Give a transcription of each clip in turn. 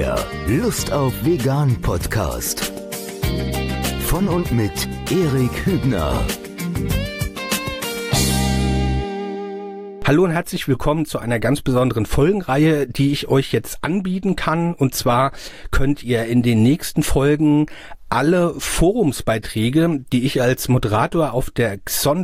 Der Lust auf Vegan Podcast. Von und mit Erik Hübner. Hallo und herzlich willkommen zu einer ganz besonderen Folgenreihe, die ich euch jetzt anbieten kann. Und zwar könnt ihr in den nächsten Folgen alle Forumsbeiträge, die ich als Moderator auf der XON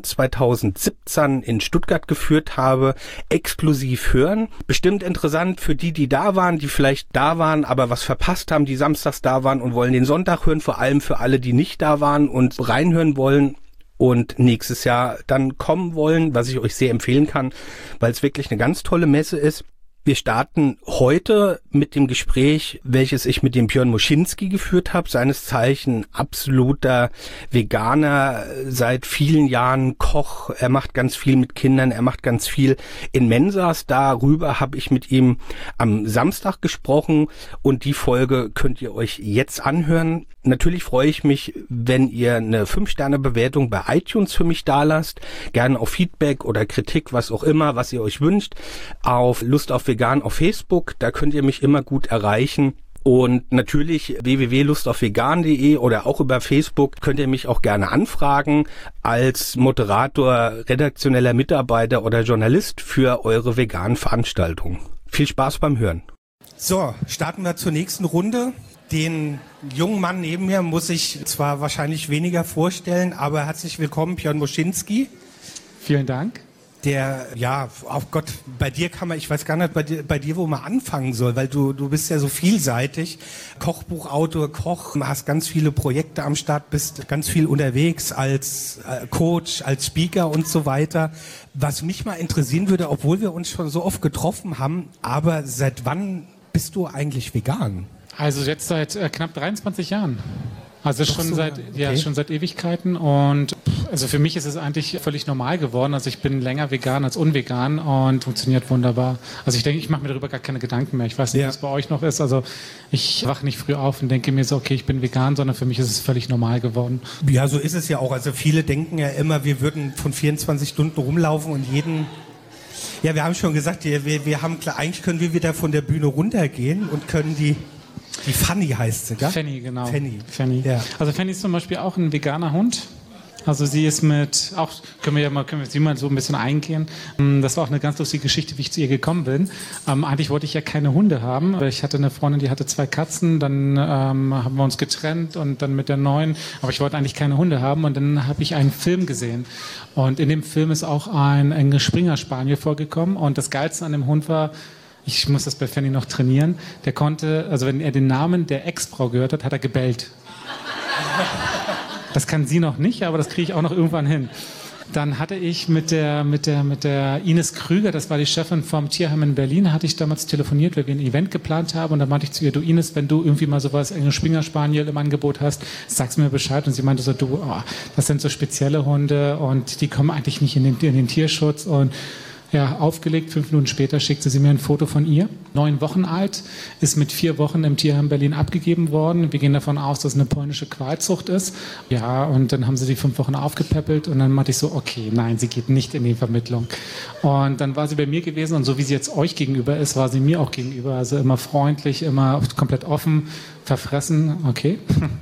2017 in Stuttgart geführt habe, exklusiv hören. Bestimmt interessant für die, die da waren, die vielleicht da waren, aber was verpasst haben, die samstags da waren und wollen den Sonntag hören, vor allem für alle, die nicht da waren und reinhören wollen und nächstes Jahr dann kommen wollen, was ich euch sehr empfehlen kann, weil es wirklich eine ganz tolle Messe ist. Wir starten heute mit dem Gespräch, welches ich mit dem Björn Moschinski geführt habe, seines Zeichen absoluter Veganer, seit vielen Jahren Koch. Er macht ganz viel mit Kindern, er macht ganz viel in Mensas. Darüber habe ich mit ihm am Samstag gesprochen und die Folge könnt ihr euch jetzt anhören. Natürlich freue ich mich, wenn ihr eine 5-Sterne-Bewertung bei iTunes für mich dalasst. Gerne auf Feedback oder Kritik, was auch immer, was ihr euch wünscht. Auf Lust auf Vegan auf Facebook, da könnt ihr mich immer gut erreichen. Und natürlich www.lustaufvegan.de oder auch über Facebook könnt ihr mich auch gerne anfragen als Moderator, redaktioneller Mitarbeiter oder Journalist für eure veganen Veranstaltungen. Viel Spaß beim Hören. So, starten wir zur nächsten Runde. Den jungen Mann neben mir muss ich zwar wahrscheinlich weniger vorstellen, aber herzlich willkommen, Björn Moschinski. Vielen Dank. Der, ja, oh Gott, bei dir kann man, ich weiß gar nicht, bei dir, wo man anfangen soll, weil du bist ja so vielseitig. Kochbuchautor, Koch, hast ganz viele Projekte am Start, bist ganz viel unterwegs als Coach, als Speaker und so weiter. Was mich mal interessieren würde, obwohl wir uns schon so oft getroffen haben, aber seit wann bist du eigentlich vegan? Also jetzt seit knapp 23 Jahren. Also schon, so, schon seit Ewigkeiten und also für mich ist es eigentlich völlig normal geworden. Also ich bin länger vegan als unvegan und funktioniert wunderbar. Also ich denke, ich mache mir darüber gar keine Gedanken mehr. Ich weiß nicht, was bei euch noch ist. Also ich wache nicht früh auf und denke mir so, okay, ich bin vegan, sondern für mich ist es völlig normal geworden. Ja, so ist es ja auch. Also viele denken ja immer, wir würden von 24 Stunden rumlaufen und jeden... Ja, wir haben schon gesagt, wir haben klar, eigentlich können wir wieder von der Bühne runtergehen und können die Fanny heißt sie, gell? Fanny, genau. Fanny. Ja. Also Fanny ist zum Beispiel auch ein veganer Hund. Also sie ist können wir sie mal so ein bisschen eingehen. Das war auch eine ganz lustige Geschichte, wie ich zu ihr gekommen bin. Eigentlich wollte ich ja keine Hunde haben. Ich hatte eine Freundin, die hatte 2 Katzen, dann haben wir uns getrennt und dann mit der neuen, aber ich wollte eigentlich keine Hunde haben und dann habe ich einen Film gesehen. Und in dem Film ist auch ein English Springer Spaniel vorgekommen und das Geilste an dem Hund war, ich muss das bei Fanny noch trainieren, der konnte, also wenn er den Namen der Ex-Frau gehört hat, hat er gebellt. Das kann sie noch nicht, aber das kriege ich auch noch irgendwann hin. Dann hatte ich mit der Ines Krüger, das war die Chefin vom Tierheim in Berlin, hatte ich damals telefoniert, weil wir ein Event geplant haben und da meinte ich zu ihr, du Ines, wenn du irgendwie mal sowas, einen Springer Spaniel im Angebot hast, sag's mir Bescheid. Und sie meinte so, das sind so spezielle Hunde und die kommen eigentlich nicht in den Tierschutz und ja, aufgelegt, 5 Minuten später schickte sie mir ein Foto von ihr. 9 Wochen alt, ist mit 4 Wochen im Tierheim Berlin abgegeben worden. Wir gehen davon aus, dass es eine polnische Qualzucht ist. Ja, und dann haben sie die 5 Wochen aufgepäppelt und dann meinte ich so, okay, nein, sie geht nicht in die Vermittlung. Und dann war sie bei mir gewesen und so wie sie jetzt euch gegenüber ist, war sie mir auch gegenüber. Also immer freundlich, immer komplett offen, verfressen, okay.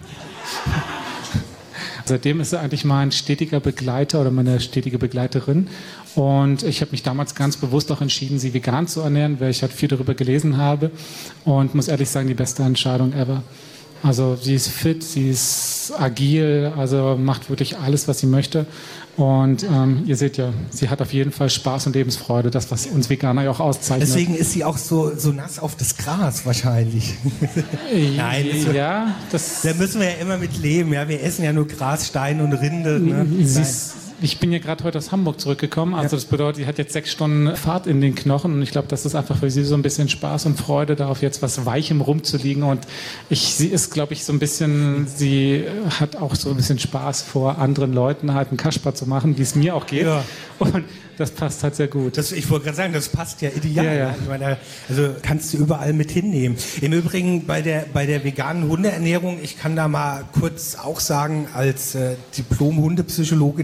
Seitdem ist sie eigentlich mein stetiger Begleiter oder meine stetige Begleiterin. Und ich habe mich damals ganz bewusst auch entschieden, sie vegan zu ernähren, weil ich halt viel darüber gelesen habe. Und muss ehrlich sagen, die beste Entscheidung ever. Also sie ist fit, sie ist agil, also macht wirklich alles, was sie möchte. Und ihr seht ja, sie hat auf jeden Fall Spaß und Lebensfreude, das, was uns Veganer ja auch auszeichnet. Deswegen ist sie auch so nass auf das Gras wahrscheinlich. Nein, ja, da müssen wir ja immer mit leben. Ja? Wir essen ja nur Gras, Stein und Rinde. Ne? Ich bin ja gerade heute aus Hamburg zurückgekommen, also das bedeutet, sie hat jetzt 6 Stunden Fahrt in den Knochen und ich glaube, das ist einfach für sie so ein bisschen Spaß und Freude, darauf jetzt was Weichem rumzuliegen und sie ist, glaube ich, so ein bisschen, sie hat auch so ein bisschen Spaß vor anderen Leuten halt einen Kasper zu machen, wie es mir auch geht. Ja. Und das passt halt sehr gut. Ich wollte gerade sagen, das passt ja ideal. Ja. Ich meine, also kannst du überall mit hinnehmen. Im Übrigen bei der veganen Hundeernährung, ich kann da mal kurz auch sagen, als Diplom-Hundepsychologe, der ich ja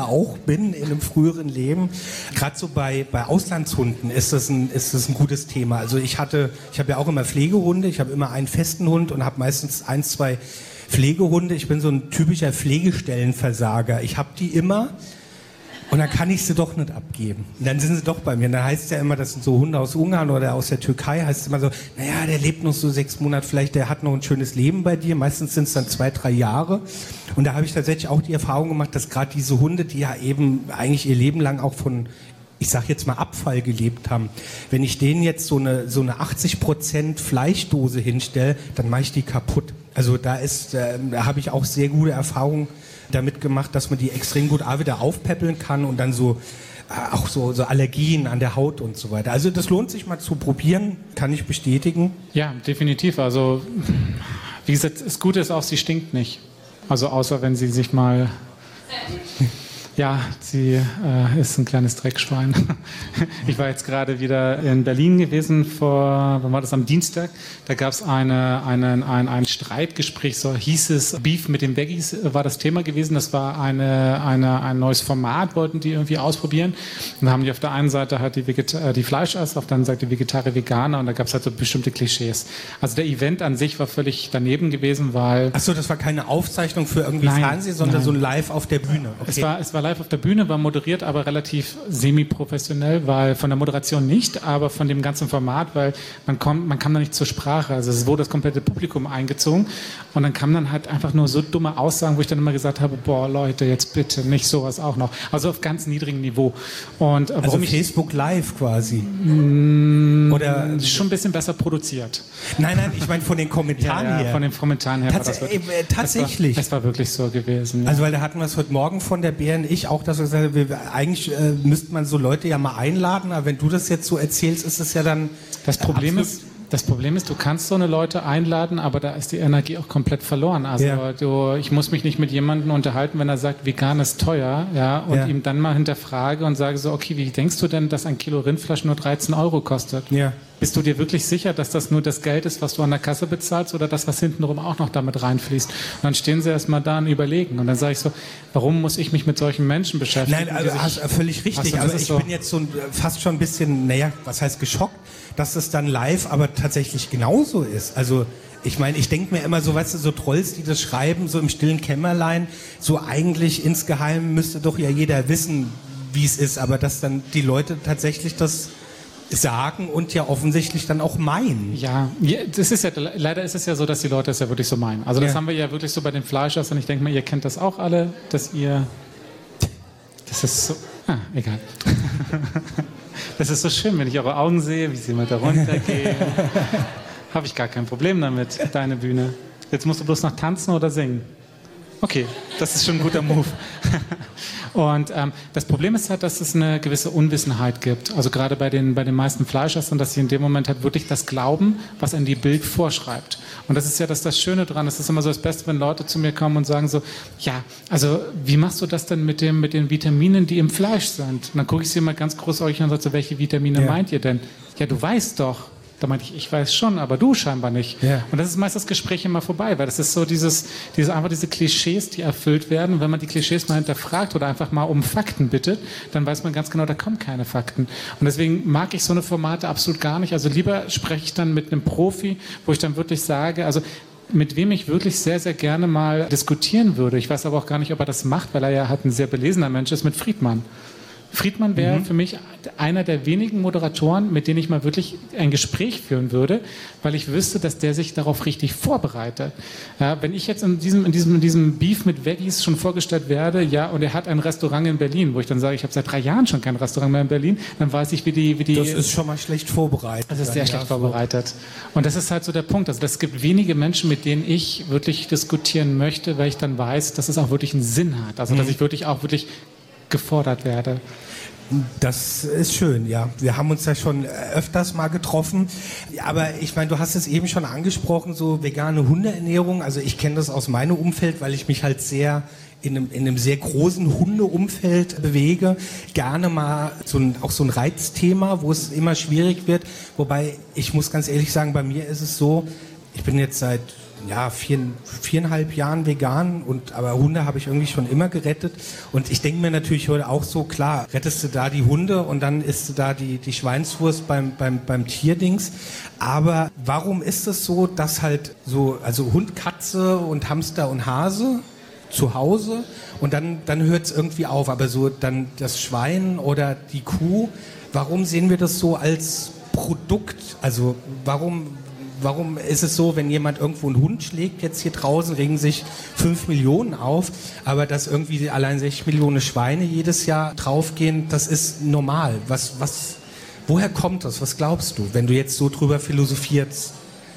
Züchter auch bin in einem früheren Leben. Gerade so bei Auslandshunden ist das ein gutes Thema. Also ich habe ja auch immer Pflegehunde, ich habe immer einen festen Hund und habe meistens 1, 2 Pflegehunde. Ich bin so ein typischer Pflegestellenversager. Ich habe die immer und dann kann ich sie doch nicht abgeben. Und dann sind sie doch bei mir. Und dann heißt es ja immer, das sind so Hunde aus Ungarn oder aus der Türkei, heißt es immer so, naja, der lebt noch so 6 Monate, vielleicht der hat noch ein schönes Leben bei dir. Meistens sind es dann 2, 3 Jahre. Und da habe ich tatsächlich auch die Erfahrung gemacht, dass gerade diese Hunde, die ja eben eigentlich ihr Leben lang auch von, ich sag jetzt mal, Abfall gelebt haben. Wenn ich denen jetzt so eine 80% Fleischdose hinstelle, dann mache ich die kaputt. Also da habe ich auch sehr gute Erfahrungen damit gemacht, dass man die extrem gut wieder aufpäppeln kann und dann auch so Allergien an der Haut und so weiter. Also das lohnt sich mal zu probieren, kann ich bestätigen. Ja, definitiv. Also wie gesagt, das Gute ist auch, sie stinkt nicht. Also außer wenn sie sich mal... Ja, sie ist ein kleines Dreckschwein. Ich war jetzt gerade wieder in Berlin gewesen, wann war das, am Dienstag. Da gab es ein Streitgespräch, so hieß es, Beef mit den Veggies war das Thema gewesen. Das war ein neues Format, wollten die irgendwie ausprobieren. Und dann haben die auf der einen Seite halt die Fleischesser, auf der anderen Seite die Vegetarier, Veganer und da gab es halt so bestimmte Klischees. Also der Event an sich war völlig daneben gewesen, weil... Ach so, das war keine Aufzeichnung für irgendwie Fernsehen, sondern so ein Live auf der Bühne. Okay. Es war live auf der Bühne, war moderiert, aber relativ semi-professionell, weil von der Moderation nicht, aber von dem ganzen Format, weil man kam da nicht zur Sprache. Also es wurde das komplette Publikum eingezogen und dann kamen dann halt einfach nur so dumme Aussagen, wo ich dann immer gesagt habe, boah Leute, jetzt bitte nicht sowas auch noch. Also auf ganz niedrigem Niveau. Und also Facebook Live quasi? Oder schon ein bisschen besser produziert. Nein, ich meine von den Kommentaren her. Von den Kommentaren her. Tatsächlich. Es war wirklich so gewesen. Also weil da hatten wir es heute Morgen von der BNI auch, dass wir gesagt haben, eigentlich müsste man so Leute ja mal einladen, aber wenn du das jetzt so erzählst, ist es ja dann... Das Problem ist, du kannst so eine Leute einladen, aber da ist die Energie auch komplett verloren. Also ich muss mich nicht mit jemandem unterhalten, wenn er sagt, vegan ist teuer, und ihm dann mal hinterfrage und sage so, okay, wie denkst du denn, dass ein Kilo Rindfleisch nur 13 € kostet? Ja. Bist du dir wirklich sicher, dass das nur das Geld ist, was du an der Kasse bezahlst oder das, was hintenrum auch noch damit reinfließt? Und dann stehen sie erstmal da und überlegen. Und dann sage ich so, warum muss ich mich mit solchen Menschen beschäftigen? Nein, also hast völlig richtig. Also ich bin jetzt fast schon ein bisschen, was heißt geschockt, dass es dann live aber tatsächlich genauso ist. Also ich meine, ich denke mir immer so, weißt du, so Trolls, die das schreiben, so im stillen Kämmerlein, so eigentlich insgeheim müsste doch ja jeder wissen, wie es ist, aber dass dann die Leute tatsächlich das sagen und ja offensichtlich dann auch meinen. Ja, das ist ja, leider ist es ja so, dass die Leute es ja wirklich so meinen. Also das haben wir ja wirklich so bei den Fleischessern. Ich denke mal, ihr kennt das auch alle, das ist so, egal. Das ist so schön, wenn ich eure Augen sehe, wie sie mal da runtergehen. Habe ich gar kein Problem damit, deine Bühne. Jetzt musst du bloß noch tanzen oder singen. Okay, das ist schon ein guter Move. Und das Problem ist halt, dass es eine gewisse Unwissenheit gibt. Also gerade bei den meisten Fleischessern, dass sie in dem Moment halt wirklich das glauben, was ihnen die Bild vorschreibt. Und das ist ja das Schöne dran. Das ist immer so das Beste, wenn Leute zu mir kommen und sagen so, ja, also wie machst du das denn mit den Vitaminen, die im Fleisch sind? Und dann gucke ich sie mal ganz großäugig an und sage so, welche Vitamine meint ihr denn? Ja, du weißt doch. Da meinte ich weiß schon, aber du scheinbar nicht. Ja. Und das ist meist das Gespräch immer vorbei, weil das ist so einfach diese Klischees, die erfüllt werden. Und wenn man die Klischees mal hinterfragt oder einfach mal um Fakten bittet, dann weiß man ganz genau, da kommen keine Fakten. Und deswegen mag ich so eine Formate absolut gar nicht. Also lieber spreche ich dann mit einem Profi, wo ich dann wirklich sage, also mit wem ich wirklich sehr, sehr gerne mal diskutieren würde. Ich weiß aber auch gar nicht, ob er das macht, weil er ja halt ein sehr belesener Mensch ist, mit Friedmann. Friedmann wäre für mich einer der wenigen Moderatoren, mit denen ich mal wirklich ein Gespräch führen würde, weil ich wüsste, dass der sich darauf richtig vorbereitet. Ja, wenn ich jetzt in diesem Beef mit Veggies schon vorgestellt werde, und er hat ein Restaurant in Berlin, wo ich dann sage, ich habe seit 3 Jahren schon kein Restaurant mehr in Berlin, dann weiß ich, wie die... Das ist schon mal schlecht vorbereitet. Das ist sehr schlecht vorbereitet. Und das ist halt so der Punkt. Also es gibt wenige Menschen, mit denen ich wirklich diskutieren möchte, weil ich dann weiß, dass es auch wirklich einen Sinn hat. Also dass ich wirklich gefordert werde. Das ist schön, ja. Wir haben uns ja schon öfters mal getroffen. Aber ich meine, du hast es eben schon angesprochen, so vegane Hundeernährung. Also ich kenne das aus meinem Umfeld, weil ich mich halt sehr in einem sehr großen Hundeumfeld bewege. Gerne mal auch so ein Reizthema, wo es immer schwierig wird. Wobei, ich muss ganz ehrlich sagen, bei mir ist es so, ich bin jetzt seit 4,5 Jahren vegan, aber Hunde habe ich irgendwie schon immer gerettet. Und ich denke mir natürlich heute auch so, klar, rettest du da die Hunde und dann isst du da die Schweinswurst beim Tierdings. Aber warum ist es so, dass halt so, also Hund, Katze und Hamster und Hase zu Hause und dann hört es irgendwie auf, aber so dann das Schwein oder die Kuh, warum sehen wir das so als Produkt? Also warum ist es so, wenn jemand irgendwo einen Hund schlägt, jetzt hier draußen regen sich 5 Millionen auf, aber dass irgendwie allein 6 Millionen Schweine jedes Jahr draufgehen, das ist normal. Woher kommt das? Was glaubst du, wenn du jetzt so drüber philosophierst?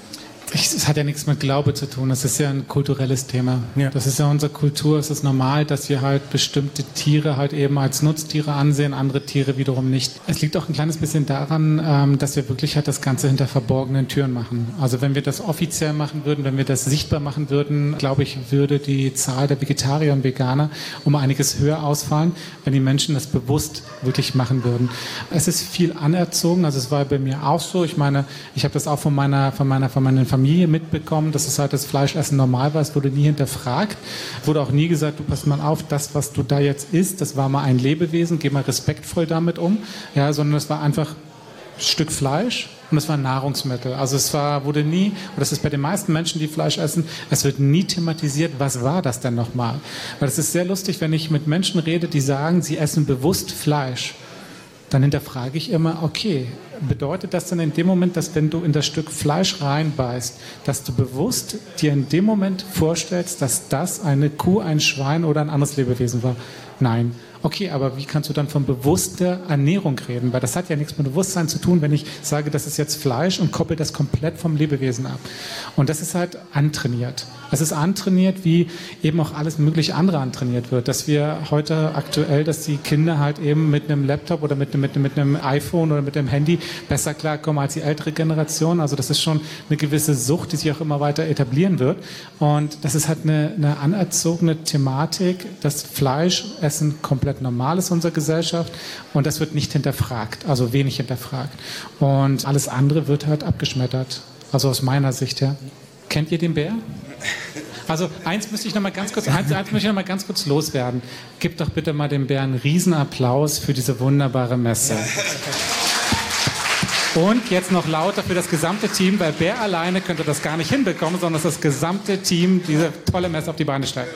Es hat ja nichts mit Glaube zu tun, das ist ja ein kulturelles Thema. Ja. Das ist ja unsere Kultur, es ist normal, dass wir halt bestimmte Tiere halt eben als Nutztiere ansehen, andere Tiere wiederum nicht. Es liegt auch ein kleines bisschen daran, dass wir wirklich halt das Ganze hinter verborgenen Türen machen. Also wenn wir das offiziell machen würden, wenn wir das sichtbar machen würden, glaube ich, würde die Zahl der Vegetarier und Veganer um einiges höher ausfallen, wenn die Menschen das bewusst wirklich machen würden. Es ist viel anerzogen, also es war bei mir auch so. Ich meine, ich habe das auch von meiner Familie mitbekommen, dass es halt das Fleischessen normal war. Es wurde nie hinterfragt. Wurde auch nie gesagt, du pass mal auf, das, was du da jetzt isst, das war mal ein Lebewesen, geh mal respektvoll damit um. Ja, sondern es war einfach ein Stück Fleisch und es war ein Nahrungsmittel. Also wurde nie, und das ist bei den meisten Menschen, die Fleisch essen, es wird nie thematisiert, was war das denn nochmal? Weil es ist sehr lustig, wenn ich mit Menschen rede, die sagen, sie essen bewusst Fleisch. Dann hinterfrage ich immer, okay, bedeutet das dann in dem Moment, dass wenn du in das Stück Fleisch reinbeißt, dass du bewusst dir in dem Moment vorstellst, dass das eine Kuh, ein Schwein oder ein anderes Lebewesen war? Nein. Okay, aber wie kannst du dann von bewusster Ernährung reden? Weil das hat ja nichts mit Bewusstsein zu tun, wenn ich sage, das ist jetzt Fleisch und koppel das komplett vom Lebewesen ab. Und das ist halt antrainiert. Es ist antrainiert, wie eben auch alles mögliche andere antrainiert wird. Dass wir heute aktuell, dass die Kinder halt eben mit einem Laptop oder mit einem iPhone oder mit einem Handy besser klarkommen als die ältere Generation. Also das ist schon eine gewisse Sucht, die sich auch immer weiter etablieren wird. Und das ist halt eine anerzogene Thematik, dass Fleischessen komplett normal ist in unserer Gesellschaft und das wird nicht hinterfragt, also wenig hinterfragt. Und alles andere wird halt abgeschmettert. Also aus meiner Sicht her. Kennt ihr den Bär? Also eins möchte ich noch mal ganz kurz loswerden. Gib doch bitte mal dem Bär einen Riesenapplaus für diese wunderbare Messe. Und jetzt noch lauter für das gesamte Team, weil Bär alleine könnte das gar nicht hinbekommen, sondern dass das gesamte Team diese tolle Messe auf die Beine stellt.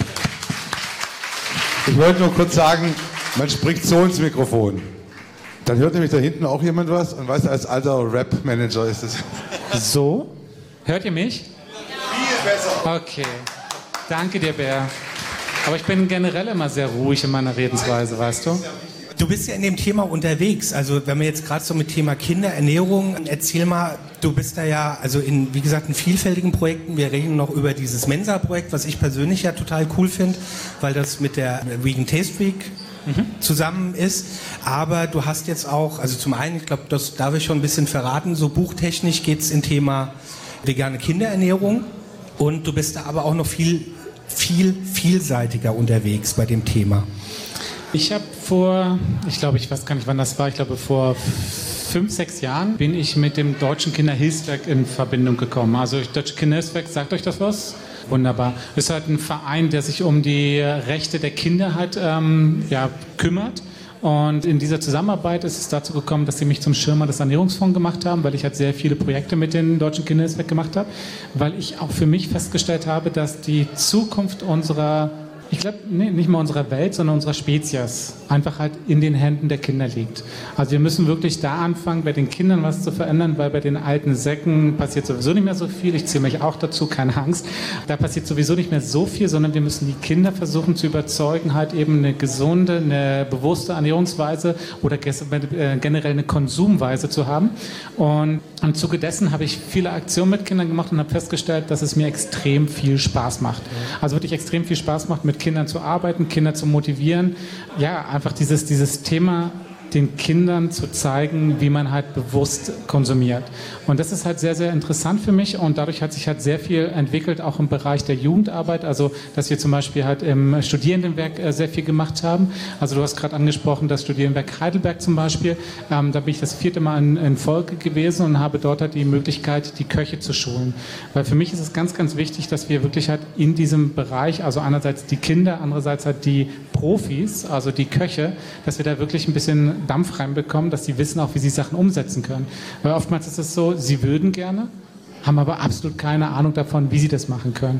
Ich wollte nur kurz sagen, man spricht so ins Mikrofon. Dann hört nämlich da hinten auch jemand was und weißt du, als alter Rap-Manager ist es. So? Hört ihr mich? Viel besser. Okay. Danke dir, Bär. Aber ich bin generell immer sehr ruhig in meiner Redensweise, weißt du? Du bist ja in dem Thema unterwegs, also wenn wir jetzt gerade so mit Thema Kinderernährung, erzähl mal, du bist da ja, also wie gesagt, in vielfältigen Projekten, wir reden noch über dieses Mensa-Projekt, was ich persönlich ja total cool finde, weil das mit der Vegan Taste Week zusammen ist, aber du hast jetzt auch, also zum einen, ich glaube, das darf ich schon ein bisschen verraten, so buchtechnisch geht es in Thema vegane Kinderernährung und du bist da aber auch noch viel vielseitiger unterwegs bei dem Thema. Ich habe ich weiß gar nicht, wann das war, ich glaube vor 5-6 Jahren bin ich mit dem Deutschen Kinderhilfswerk in Verbindung gekommen. Also Deutsche Kinderhilfswerk, sagt euch das was? Wunderbar. Das ist halt ein Verein, der sich um die Rechte der Kinder halt kümmert. Und in dieser Zusammenarbeit ist es dazu gekommen, dass sie mich zum Schirmer des Ernährungsfonds gemacht haben, weil ich halt sehr viele Projekte mit den Deutschen Kinderhilfswerk gemacht habe, weil ich auch für mich festgestellt habe, dass die Zukunft unserer, ich glaube, nicht mal unserer Welt, sondern unserer Spezies einfach halt in den Händen der Kinder liegt. Also wir müssen wirklich da anfangen, bei den Kindern was zu verändern, weil bei den alten Säcken passiert sowieso nicht mehr so viel. Ich zähle mich auch dazu, keine Angst. Da passiert sowieso nicht mehr so viel, sondern wir müssen die Kinder versuchen zu überzeugen, halt eben eine gesunde, eine bewusste Ernährungsweise oder generell eine Konsumweise zu haben. Und im Zuge dessen habe ich viele Aktionen mit Kindern gemacht und habe festgestellt, dass es mir extrem viel Spaß macht. Also wirklich extrem viel Spaß macht, mit Kindern zu arbeiten, Kinder zu motivieren. Ja, einfach dieses Thema den Kindern zu zeigen, wie man halt bewusst konsumiert. Und das ist halt sehr, sehr interessant für mich und dadurch hat sich halt sehr viel entwickelt, auch im Bereich der Jugendarbeit, also dass wir zum Beispiel halt im Studierendenwerk sehr viel gemacht haben. Also du hast gerade angesprochen, das Studierendenwerk Heidelberg zum Beispiel, da bin ich das 4. Mal in Folge gewesen und habe dort halt die Möglichkeit, die Köche zu schulen. Weil für mich ist es ganz, ganz wichtig, dass wir wirklich halt in diesem Bereich, also einerseits die Kinder, andererseits halt die Profis, also die Köche, dass wir da wirklich ein bisschen Dampf reinbekommen, dass sie wissen auch, wie sie Sachen umsetzen können. Weil oftmals ist es so, sie würden gerne, haben aber absolut keine Ahnung davon, wie sie das machen können.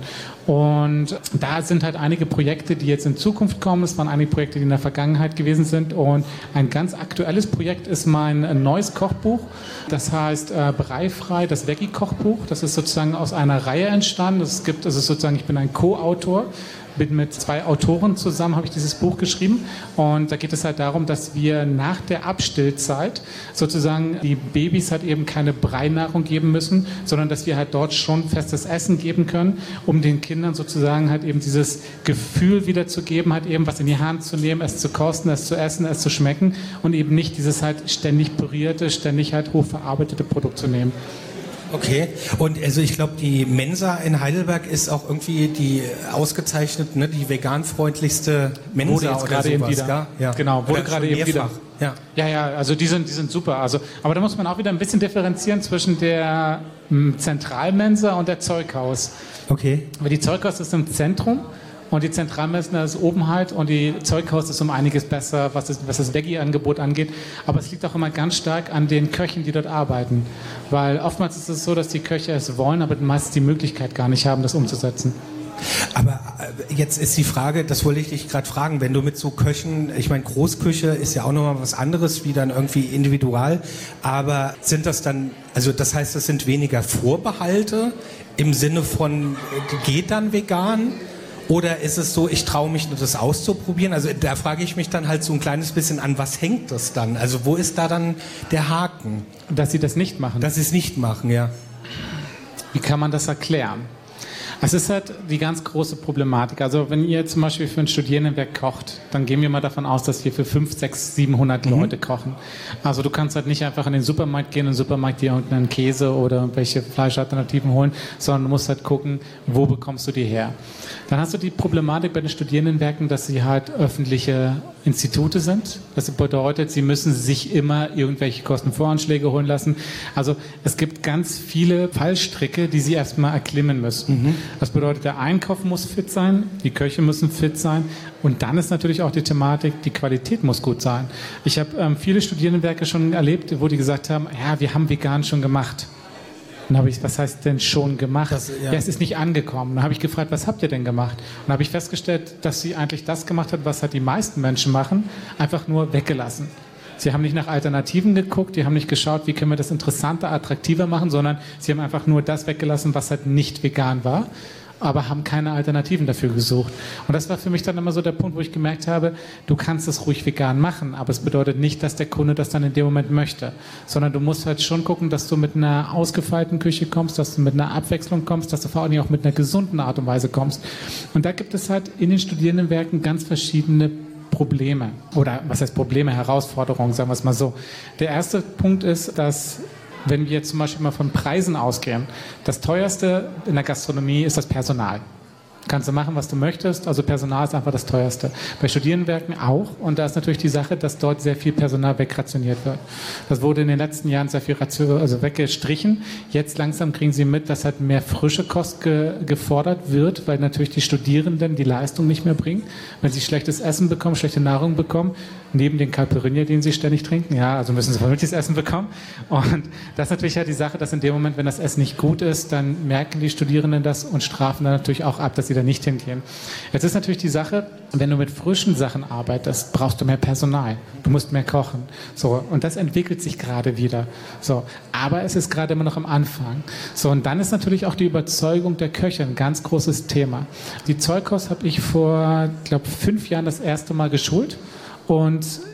Und da sind halt einige Projekte, die jetzt in Zukunft kommen. Es waren einige Projekte, die in der Vergangenheit gewesen sind. Und ein ganz aktuelles Projekt ist mein neues Kochbuch. Das heißt Breifrei, das Veggie-Kochbuch. Das ist sozusagen aus einer Reihe entstanden. Ich bin ein Co-Autor. Bin mit 2 Autoren zusammen, habe ich dieses Buch geschrieben und da geht es halt darum, dass wir nach der Abstillzeit sozusagen die Babys halt eben keine Breinahrung geben müssen, sondern dass wir halt dort schon festes Essen geben können, um den Kindern sozusagen halt eben dieses Gefühl wiederzugeben, halt eben was in die Hand zu nehmen, es zu kosten, es zu essen, es zu schmecken und eben nicht dieses halt ständig pürierte, ständig halt hochverarbeitete Produkt zu nehmen. Okay, und also ich glaube, die Mensa in Heidelberg ist auch irgendwie die ausgezeichnet, ne, die veganfreundlichste Mensa wurde jetzt oder gerade sowas, eben wieder. Ja. Genau, wurde gerade eben wieder. Ja, also die sind super. Also, aber da muss man auch wieder ein bisschen differenzieren zwischen der Zentralmensa und der Zeughaus. Okay. Weil die Zeughaus ist im Zentrum. Und die Zentralmensa ist oben halt und die Zeughaus ist um einiges besser, was das Veggie-Angebot angeht. Aber es liegt auch immer ganz stark an den Köchen, die dort arbeiten. Weil oftmals ist es so, dass die Köche es wollen, aber meistens die Möglichkeit gar nicht haben, das umzusetzen. Aber jetzt ist die Frage, das wollte ich dich gerade fragen, wenn du mit so Köchen, ich meine Großküche ist ja auch nochmal was anderes, wie dann irgendwie individual, aber sind das dann, also das heißt, das sind weniger Vorbehalte im Sinne von, geht dann vegan? Oder ist es so, ich traue mich nur, das auszuprobieren? Also da frage ich mich dann halt so ein kleines bisschen an, was hängt das dann? Also wo ist da dann der Haken? Dass sie das nicht machen. Dass sie es nicht machen, ja. Wie kann man das erklären? Es ist halt die ganz große Problematik. Also wenn ihr zum Beispiel für ein Studierendenwerk kocht, dann gehen wir mal davon aus, dass wir für 500, 600, 700 Leute kochen. Also du kannst halt nicht einfach in den Supermarkt gehen, in den Supermarkt dir irgendeinen Käse oder welche Fleischalternativen holen, sondern du musst halt gucken, wo bekommst du die her. Dann hast du die Problematik bei den Studierendenwerken, dass sie halt öffentliche Institute sind. Das bedeutet, sie müssen sich immer irgendwelche Kostenvoranschläge holen lassen. Also es gibt ganz viele Fallstricke, die sie erstmal erklimmen müssen. Das bedeutet, der Einkauf muss fit sein, die Köche müssen fit sein und dann ist natürlich auch die Thematik, die Qualität muss gut sein. Ich habe viele Studierendenwerke schon erlebt, wo die gesagt haben, ja, wir haben vegan schon gemacht. Dann habe ich, was heißt denn schon gemacht? Ja, es ist nicht angekommen. Dann habe ich gefragt, was habt ihr denn gemacht? Und dann habe ich festgestellt, dass sie eigentlich das gemacht hat, was halt die meisten Menschen machen, einfach nur weggelassen. Sie haben nicht nach Alternativen geguckt, die haben nicht geschaut, wie können wir das interessanter, attraktiver machen, sondern sie haben einfach nur das weggelassen, was halt nicht vegan war, aber haben keine Alternativen dafür gesucht. Und das war für mich dann immer so der Punkt, wo ich gemerkt habe, du kannst es ruhig vegan machen, aber es bedeutet nicht, dass der Kunde das dann in dem Moment möchte, sondern du musst halt schon gucken, dass du mit einer ausgefeilten Küche kommst, dass du mit einer Abwechslung kommst, dass du vor allem auch mit einer gesunden Art und Weise kommst. Und da gibt es halt in den Studierendenwerken ganz verschiedene Probleme. Oder was heißt Probleme, Herausforderungen, sagen wir es mal so. Der erste Punkt ist, dass wenn wir zum Beispiel mal von Preisen ausgehen, das teuerste in der Gastronomie ist das Personal. Kannst du machen, was du möchtest, also Personal ist einfach das teuerste. Bei Studierendenwerken auch und da ist natürlich die Sache, dass dort sehr viel Personal wegrationiert wird. Das wurde in den letzten Jahren sehr viel weggestrichen. Jetzt langsam kriegen sie mit, dass halt mehr frische Kost gefordert wird, weil natürlich die Studierenden die Leistung nicht mehr bringen. Wenn sie schlechtes Essen bekommen, schlechte Nahrung bekommen, neben den Caipirinha, den sie ständig trinken, ja, also müssen sie vernünftiges Essen bekommen. Und das ist natürlich halt die Sache, dass in dem Moment, wenn das Essen nicht gut ist, dann merken die Studierenden das und strafen dann natürlich auch ab, dass sie da nicht hingehen. Jetzt ist natürlich die Sache, wenn du mit frischen Sachen arbeitest, brauchst du mehr Personal. Du musst mehr kochen. So, und das entwickelt sich gerade wieder. So, aber es ist gerade immer noch am Anfang. So, und dann ist natürlich auch die Überzeugung der Köche ein ganz großes Thema. Die Zeughaus habe ich vor, ich glaube, 5 Jahren das erste Mal geschult. Und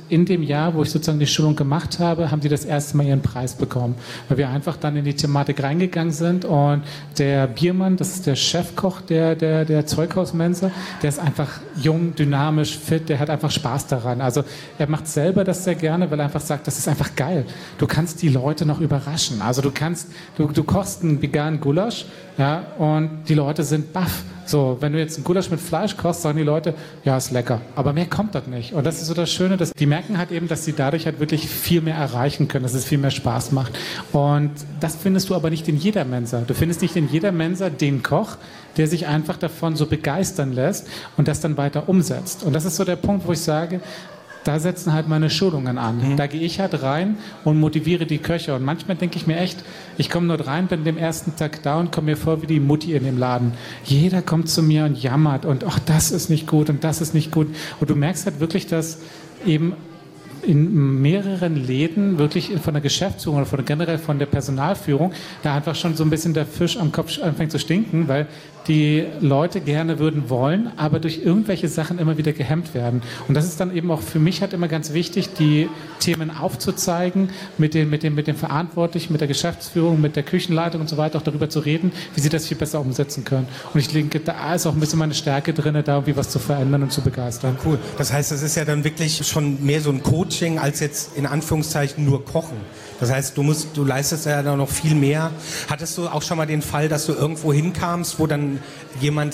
in dem Jahr, wo ich sozusagen die Schulung gemacht habe, haben die das erste Mal ihren Preis bekommen. Weil wir einfach dann in die Thematik reingegangen sind und der Biermann, das ist der Chefkoch der Zeughausmensa, der ist einfach jung, dynamisch, fit, der hat einfach Spaß daran. Also er macht selber das sehr gerne, weil er einfach sagt, das ist einfach geil. Du kannst die Leute noch überraschen. Also du kochst einen veganen Gulasch, ja, und die Leute sind baff. So, wenn du jetzt einen Gulasch mit Fleisch kochst, sagen die Leute, ja, ist lecker. Aber mehr kommt das nicht. Und das ist so das Schöne, dass die merken halt eben, dass sie dadurch halt wirklich viel mehr erreichen können, dass es viel mehr Spaß macht. Und das findest du aber nicht in jeder Mensa. Du findest nicht in jeder Mensa den Koch, der sich einfach davon so begeistern lässt und das dann weiter umsetzt. Und das ist so der Punkt, wo ich sage, da setzen halt meine Schulungen an. Da gehe ich halt rein und motiviere die Köche. Und manchmal denke ich mir echt, ich komme dort rein, bin den ersten Tag da und komme mir vor wie die Mutti in dem Laden. Jeder kommt zu mir und jammert und ach, das ist nicht gut und das ist nicht gut. Und du merkst halt wirklich, dass eben in mehreren Läden wirklich von der Geschäftsführung oder generell von der Personalführung da einfach schon so ein bisschen der Fisch am Kopf anfängt zu stinken, weil die Leute gerne würden wollen, aber durch irgendwelche Sachen immer wieder gehemmt werden. Und das ist dann eben auch für mich halt immer ganz wichtig, die Themen aufzuzeigen, mit den Verantwortlichen, mit der Geschäftsführung, mit der Küchenleitung und so weiter, auch darüber zu reden, wie sie das viel besser umsetzen können. Und ich denke, da ist auch ein bisschen meine Stärke drin, da irgendwie was zu verändern und zu begeistern. Cool. Das heißt, das ist ja dann wirklich schon mehr so ein Coaching als jetzt in Anführungszeichen nur Kochen. Das heißt, du leistest ja dann noch viel mehr. Hattest du auch schon mal den Fall, dass du irgendwo hinkamst, wo dann jemand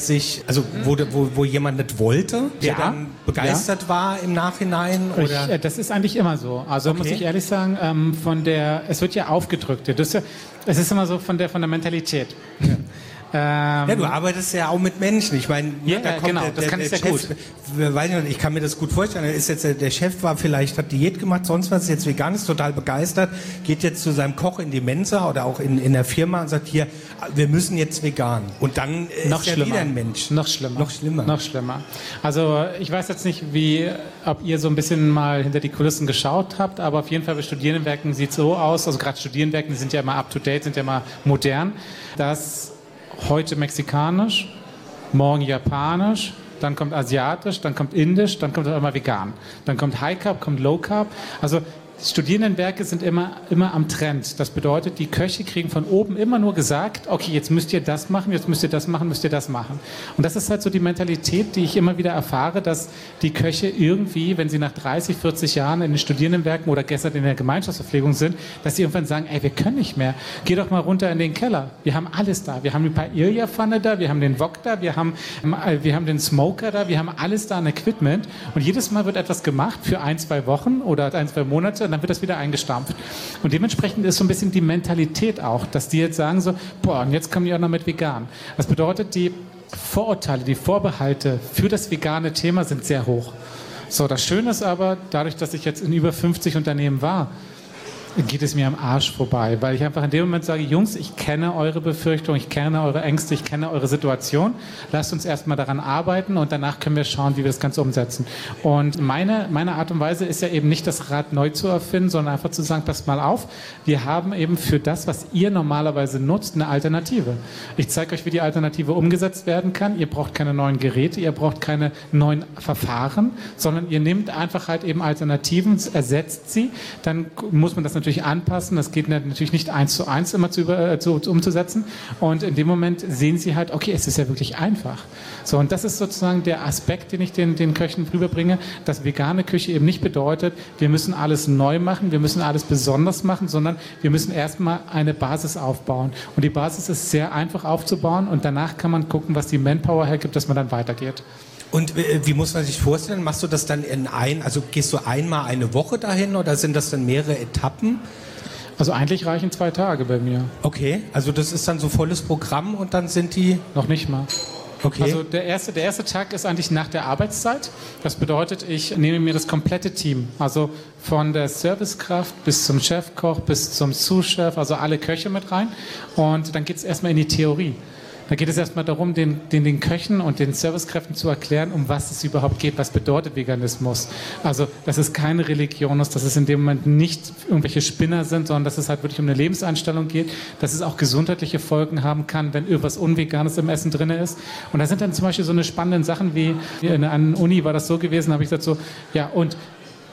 wo jemand nicht wollte, der dann begeistert war im Nachhinein? Oder? Das ist eigentlich immer so. Also muss ich ehrlich sagen, es wird ja aufgedrückt. Es ist immer so von der Mentalität. Ja, du arbeitest ja auch mit Menschen. Ich meine, das kann ich sehr gut. Weiß nicht, ich kann mir das gut vorstellen. Ist jetzt der Chef hat Diät gemacht, sonst was, ist jetzt vegan, ist total begeistert, geht jetzt zu seinem Koch in die Mensa oder auch in der Firma und sagt, hier, wir müssen jetzt vegan. Und dann ist er wieder ein Mensch. Noch schlimmer. Also ich weiß jetzt nicht, ob ihr so ein bisschen mal hinter die Kulissen geschaut habt, aber auf jeden Fall bei Studierendenwerken sieht es so aus, also gerade Studierendenwerken, die sind ja immer up to date, sind ja immer modern, dass heute mexikanisch, morgen japanisch, dann kommt asiatisch, dann kommt indisch, dann kommt auch immer vegan. Dann kommt High Carb, kommt Low Carb. Also Studierendenwerke sind immer am Trend. Das bedeutet, die Köche kriegen von oben immer nur gesagt, okay, jetzt müsst ihr das machen, jetzt müsst ihr das machen, müsst ihr das machen. Und das ist halt so die Mentalität, die ich immer wieder erfahre, dass die Köche irgendwie, wenn sie nach 30, 40 Jahren in den Studierendenwerken oder gestern in der Gemeinschaftsverpflegung sind, dass sie irgendwann sagen, ey, wir können nicht mehr. Geh doch mal runter in den Keller. Wir haben alles da. Wir haben ein paar Paella-Pfanne da, wir haben den Wok da, wir haben den Smoker da, wir haben alles da an Equipment. Und jedes Mal wird etwas gemacht für 1-2 Wochen oder 1-2 Monate, dann wird das wieder eingestampft. Und dementsprechend ist so ein bisschen die Mentalität auch, dass die jetzt sagen so, boah, und jetzt kommen die auch noch mit vegan. Das bedeutet, die Vorurteile, die Vorbehalte für das vegane Thema sind sehr hoch. So, das Schöne ist aber, dadurch, dass ich jetzt in über 50 Unternehmen war, geht es mir am Arsch vorbei, weil ich einfach in dem Moment sage, Jungs, ich kenne eure Befürchtungen, ich kenne eure Ängste, ich kenne eure Situation, lasst uns erstmal daran arbeiten und danach können wir schauen, wie wir das Ganze umsetzen. Und meine Art und Weise ist ja eben nicht, das Rad neu zu erfinden, sondern einfach zu sagen, passt mal auf, wir haben eben für das, was ihr normalerweise nutzt, eine Alternative. Ich zeige euch, wie die Alternative umgesetzt werden kann. Ihr braucht keine neuen Geräte, ihr braucht keine neuen Verfahren, sondern ihr nehmt einfach halt eben Alternativen, ersetzt sie, dann muss man das natürlich anpassen. Das geht natürlich nicht 1:1 immer umzusetzen. Und in dem Moment sehen sie halt, okay, es ist ja wirklich einfach. So, und das ist sozusagen der Aspekt, den ich den Köchen rüberbringe, dass vegane Küche eben nicht bedeutet, wir müssen alles neu machen, wir müssen alles besonders machen, sondern wir müssen erstmal eine Basis aufbauen. Und die Basis ist sehr einfach aufzubauen und danach kann man gucken, was die Manpower hergibt, dass man dann weitergeht. Und wie muss man sich vorstellen? Machst du das dann also gehst du einmal eine Woche dahin oder sind das dann mehrere Etappen? Also eigentlich reichen 2 Tage bei mir. Okay, also das ist dann so volles Programm und dann sind die... Noch nicht mal. Okay. Also der erste Tag ist eigentlich nach der Arbeitszeit. Das bedeutet, ich nehme mir das komplette Team, also von der Servicekraft bis zum Chefkoch, bis zum Sous-Chef, also alle Köche mit rein. Und dann geht es erstmal in die Theorie. Da geht es erstmal darum, den Köchen und den Servicekräften zu erklären, um was es überhaupt geht, was bedeutet Veganismus. Also, dass es keine Religion ist, dass es in dem Moment nicht irgendwelche Spinner sind, sondern dass es halt wirklich um eine Lebenseinstellung geht, dass es auch gesundheitliche Folgen haben kann, wenn irgendwas Unveganes im Essen drin ist. Und da sind dann zum Beispiel so eine spannenden Sachen wie, an der Uni war das so gewesen, habe ich gesagt so, ja, und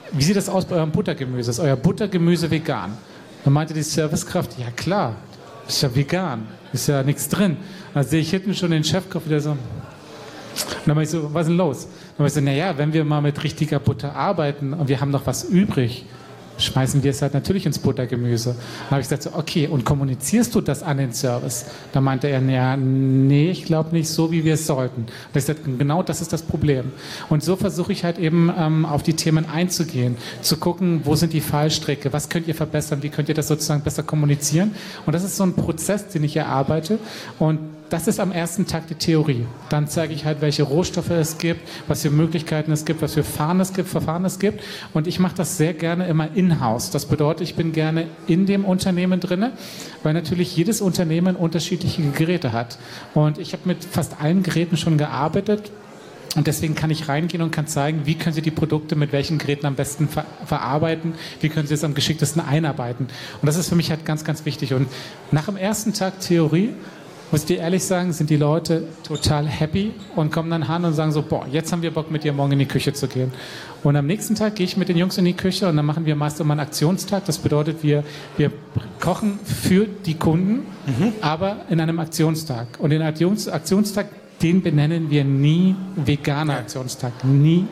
wie sieht das aus bei eurem Buttergemüse? Ist euer Buttergemüse vegan? Dann meinte die Servicekraft, ja klar, ist ja vegan, ist ja nichts drin. Da sehe ich hinten schon den Chefkoch wieder so. Und dann war ich so, was ist denn los? Dann war ich so, naja, wenn wir mal mit richtiger Butter arbeiten und wir haben noch was übrig, schmeißen wir es halt natürlich ins Buttergemüse. Dann habe ich gesagt, so, okay, und kommunizierst du das an den Service? Da meinte er, ja, nee, ich glaube nicht so, wie wir es sollten. Und ich sagte, genau das ist das Problem. Und so versuche ich halt eben auf die Themen einzugehen, zu gucken, wo sind die Fallstricke, was könnt ihr verbessern, wie könnt ihr das sozusagen besser kommunizieren. Und das ist so ein Prozess, den ich erarbeite. Und das ist am ersten Tag die Theorie. Dann zeige ich halt, welche Rohstoffe es gibt, was für Möglichkeiten es gibt, was für Verfahren es gibt. Und ich mache das sehr gerne immer in-house. Das bedeutet, ich bin gerne in dem Unternehmen drinne, weil natürlich jedes Unternehmen unterschiedliche Geräte hat. Und ich habe mit fast allen Geräten schon gearbeitet. Und deswegen kann ich reingehen und kann zeigen, wie können Sie die Produkte mit welchen Geräten am besten verarbeiten, wie können Sie es am geschicktesten einarbeiten. Und das ist für mich halt ganz, ganz wichtig. Und nach dem ersten Tag Theorie, muss ich dir ehrlich sagen, sind die Leute total happy und kommen dann an und sagen so, boah, jetzt haben wir Bock, mit dir morgen in die Küche zu gehen. Und am nächsten Tag gehe ich mit den Jungs in die Küche und dann machen wir meist immer einen Aktionstag. Das bedeutet, wir kochen für die Kunden, aber in einem Aktionstag. Und den Aktionstag, den benennen wir nie veganer Aktionstag. Nie.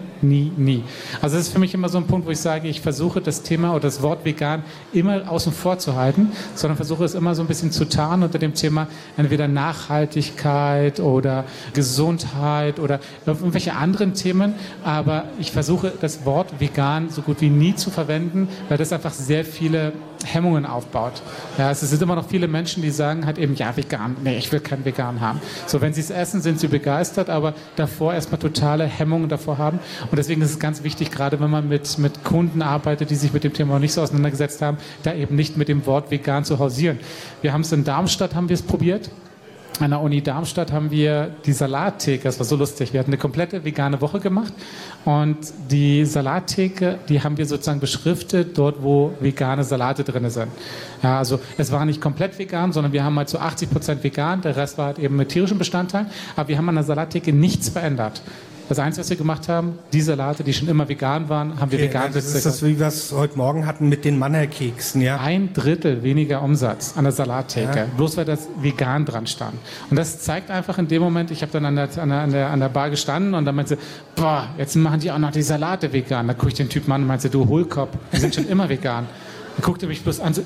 Also das ist für mich immer so ein Punkt, wo ich sage, ich versuche das Thema oder das Wort vegan immer außen vor zu halten, sondern versuche es immer so ein bisschen zu tarnen unter dem Thema entweder Nachhaltigkeit oder Gesundheit oder irgendwelche anderen Themen. Aber ich versuche das Wort vegan so gut wie nie zu verwenden, weil das einfach sehr viele Hemmungen aufbaut. Ja, es sind immer noch viele Menschen, die sagen halt eben, ja, vegan, nee, ich will kein Vegan haben. So, wenn sie es essen, sind sie begeistert, aber davor erstmal totale Hemmungen davor haben. Und deswegen ist es ganz wichtig, gerade wenn man mit Kunden arbeitet, die sich mit dem Thema noch nicht so auseinandergesetzt haben, da eben nicht mit dem Wort vegan zu hausieren. Wir haben es in Darmstadt, haben wir es probiert. An der Uni Darmstadt haben wir die Salattheke, das war so lustig, wir hatten eine komplette vegane Woche gemacht und die Salattheke, die haben wir sozusagen beschriftet, dort wo vegane Salate drin sind. Ja, also es war nicht komplett vegan, sondern wir haben halt zu 80% vegan, der Rest war halt eben mit tierischen Bestandteilen, aber wir haben an der Salattheke nichts verändert. Das Einzige, was wir gemacht haben, die Salate, die schon immer vegan waren, haben wir vegan. Das ist das, wie wir es heute Morgen hatten mit den Mannerkeksen, ja? 1/3 weniger Umsatz an der Salattheke, bloß weil das vegan dran stand. Und das zeigt einfach in dem Moment, ich habe dann an der Bar gestanden und dann meinte sie, boah, jetzt machen die auch noch die Salate vegan. Da gucke ich den Typen an und meinte, du Hohlkopf, die sind schon immer vegan. Dann guckte er mich bloß an, so,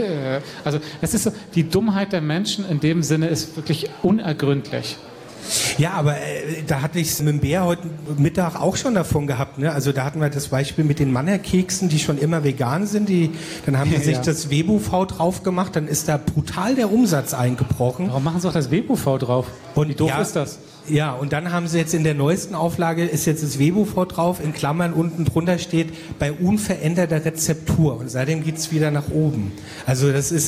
Also es ist so, die Dummheit der Menschen in dem Sinne ist wirklich unergründlich. Ja, aber da hatte ich es mit dem Bär heute Mittag auch schon davon gehabt. Ne? Also da hatten wir das Beispiel mit den Mannerkeksen, die schon immer vegan sind. Dann haben die sich das WBUV drauf gemacht, dann ist da brutal der Umsatz eingebrochen. Warum machen sie auch das WBUV drauf? Und wie doof ist das? Ja, und dann haben sie jetzt in der neuesten Auflage, ist jetzt das WBUV drauf, in Klammern unten drunter steht, bei unveränderter Rezeptur. Und seitdem geht's wieder nach oben. Also das ist,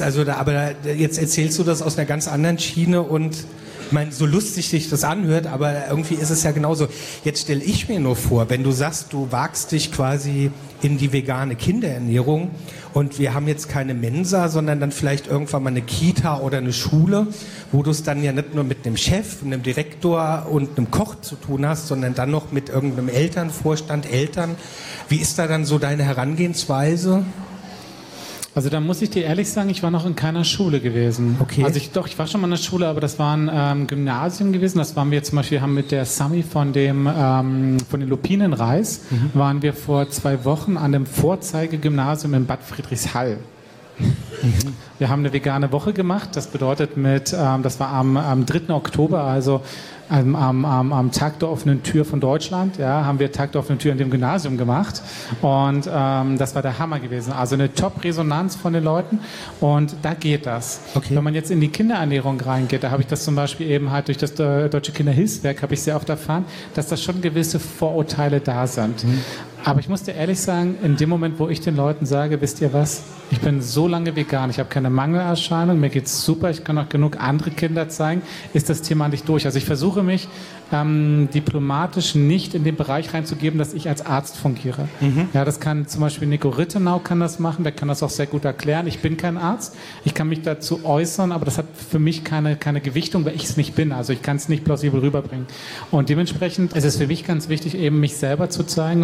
jetzt erzählst du das aus einer ganz anderen Schiene und ich meine, so lustig sich das anhört, aber irgendwie ist es ja genauso. Jetzt stelle ich mir nur vor, wenn du sagst, du wagst dich quasi in die vegane Kinderernährung und wir haben jetzt keine Mensa, sondern dann vielleicht irgendwann mal eine Kita oder eine Schule, wo du es dann ja nicht nur mit einem Chef, einem Direktor und einem Koch zu tun hast, sondern dann noch mit irgendeinem Elternvorstand, Eltern. Wie ist da dann so deine Herangehensweise? Also da muss ich dir ehrlich sagen, ich war noch in keiner Schule gewesen. Okay. Also ich war schon mal in der Schule, aber das war ein Gymnasium gewesen. Das waren wir zum Beispiel, haben mit der Sami von den Lupinenreis, waren wir vor 2 Wochen an dem Vorzeigegymnasium in Bad Friedrichshall. Wir haben eine vegane Woche gemacht. Das bedeutet das war am 3. Oktober, also am Tag der offenen Tür von Deutschland, haben wir Tag der offenen Tür in dem Gymnasium gemacht und das war der Hammer gewesen. Also eine Top-Resonanz von den Leuten und da geht das. Okay. Wenn man jetzt in die Kinderernährung reingeht, da habe ich das zum Beispiel eben halt durch das Deutsche Kinderhilfswerk habe ich sehr oft erfahren, dass da schon gewisse Vorurteile da sind. Aber ich muss dir ehrlich sagen, in dem Moment, wo ich den Leuten sage, wisst ihr was, ich bin so lange vegan, ich habe keine Mangelerscheinung, mir geht's super, ich kann auch genug andere Kinder zeigen, ist das Thema nicht durch. Also ich versuche mich diplomatisch nicht in den Bereich reinzugeben, dass ich als Arzt fungiere. Ja, das kann zum Beispiel Nico Rittenau kann das machen, der kann das auch sehr gut erklären. Ich bin kein Arzt, ich kann mich dazu äußern, aber das hat für mich keine Gewichtung, weil ich es nicht bin. Also ich kann es nicht plausibel rüberbringen. Und dementsprechend ist es für mich ganz wichtig, eben mich selber zu zeigen und zu sagen,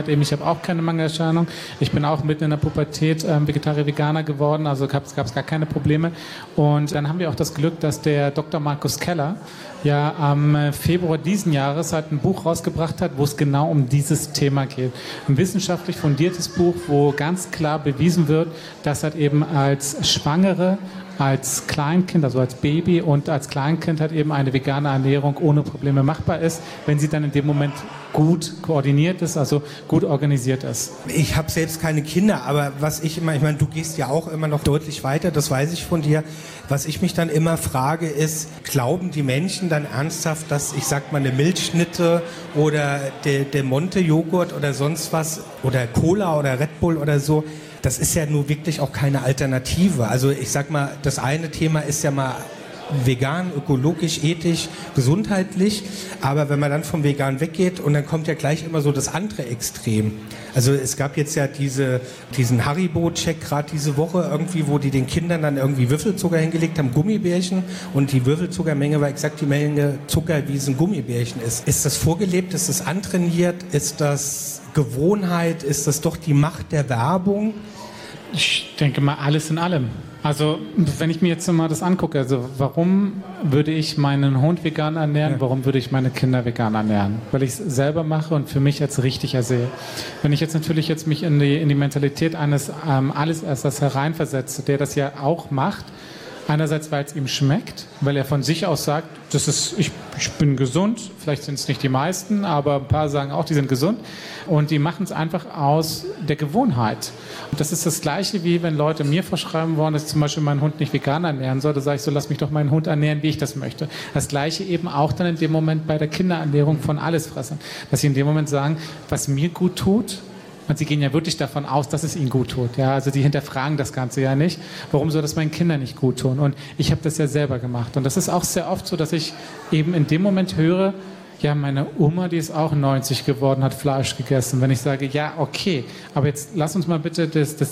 Schönheit eben, ich habe auch keine Mangelerscheinung. Ich bin auch mitten in der Pubertät Vegetarier, Veganer geworden, also gab es gar keine Probleme. Und dann haben wir auch das Glück, dass der Dr. Markus Keller ja am Februar diesen Jahres halt ein Buch rausgebracht hat, wo es genau um dieses Thema geht. Ein wissenschaftlich fundiertes Buch, wo ganz klar bewiesen wird, dass halt eben als Schwangere, als Kleinkind, also als Baby und als Kleinkind halt eben eine vegane Ernährung ohne Probleme machbar ist, wenn sie dann in dem Moment gut koordiniert ist, also gut organisiert ist. Ich habe selbst keine Kinder, aber was ich meine, du gehst ja auch immer noch deutlich weiter, das weiß ich von dir. Was ich mich dann immer frage ist, glauben die Menschen dann ernsthaft, dass, ich sag mal, eine Milchschnitte oder der Monte-Joghurt oder sonst was oder Cola oder Red Bull oder so, das ist ja nur wirklich auch keine Alternative. Also ich sag mal, das eine Thema ist ja mal vegan, ökologisch, ethisch, gesundheitlich, aber wenn man dann vom Vegan weggeht und dann kommt ja gleich immer so das andere Extrem. Also es gab jetzt ja diesen Haribo-Check gerade diese Woche irgendwie, wo die den Kindern dann irgendwie Würfelzucker hingelegt haben, Gummibärchen, und die Würfelzuckermenge war exakt die Menge Zucker, wie es ein Gummibärchen ist. Ist das vorgelebt? Ist das antrainiert? Ist das Gewohnheit? Ist das doch die Macht der Werbung? Ich denke mal, alles in allem. Also, wenn ich mir jetzt mal das angucke, also warum würde ich meinen Hund vegan ernähren, warum würde ich meine Kinder vegan ernähren? Weil ich es selber mache und für mich als richtig ersehe. Wenn ich jetzt natürlich mich in die Mentalität eines Allesessers hereinversetze, der das ja auch macht, einerseits, weil es ihm schmeckt, weil er von sich aus sagt, ich bin gesund, vielleicht sind es nicht die meisten, aber ein paar sagen auch, die sind gesund, und die machen es einfach aus der Gewohnheit. Und das ist das Gleiche, wie wenn Leute mir verschreiben wollen, dass ich zum Beispiel meinen Hund nicht vegan ernähren soll, da sage ich so, lass mich doch meinen Hund ernähren, wie ich das möchte. Das Gleiche eben auch dann in dem Moment bei der Kinderernährung von Allesfressern, dass sie in dem Moment sagen, was mir gut tut. Und sie gehen ja wirklich davon aus, dass es ihnen gut tut. Ja, also die hinterfragen das Ganze ja nicht. Warum soll das meinen Kindern nicht gut tun? Und ich habe das ja selber gemacht. Und das ist auch sehr oft so, dass ich eben in dem Moment höre, ja, meine Oma, die ist auch 90 geworden, hat Fleisch gegessen. Wenn ich sage, ja, okay, aber jetzt lass uns mal bitte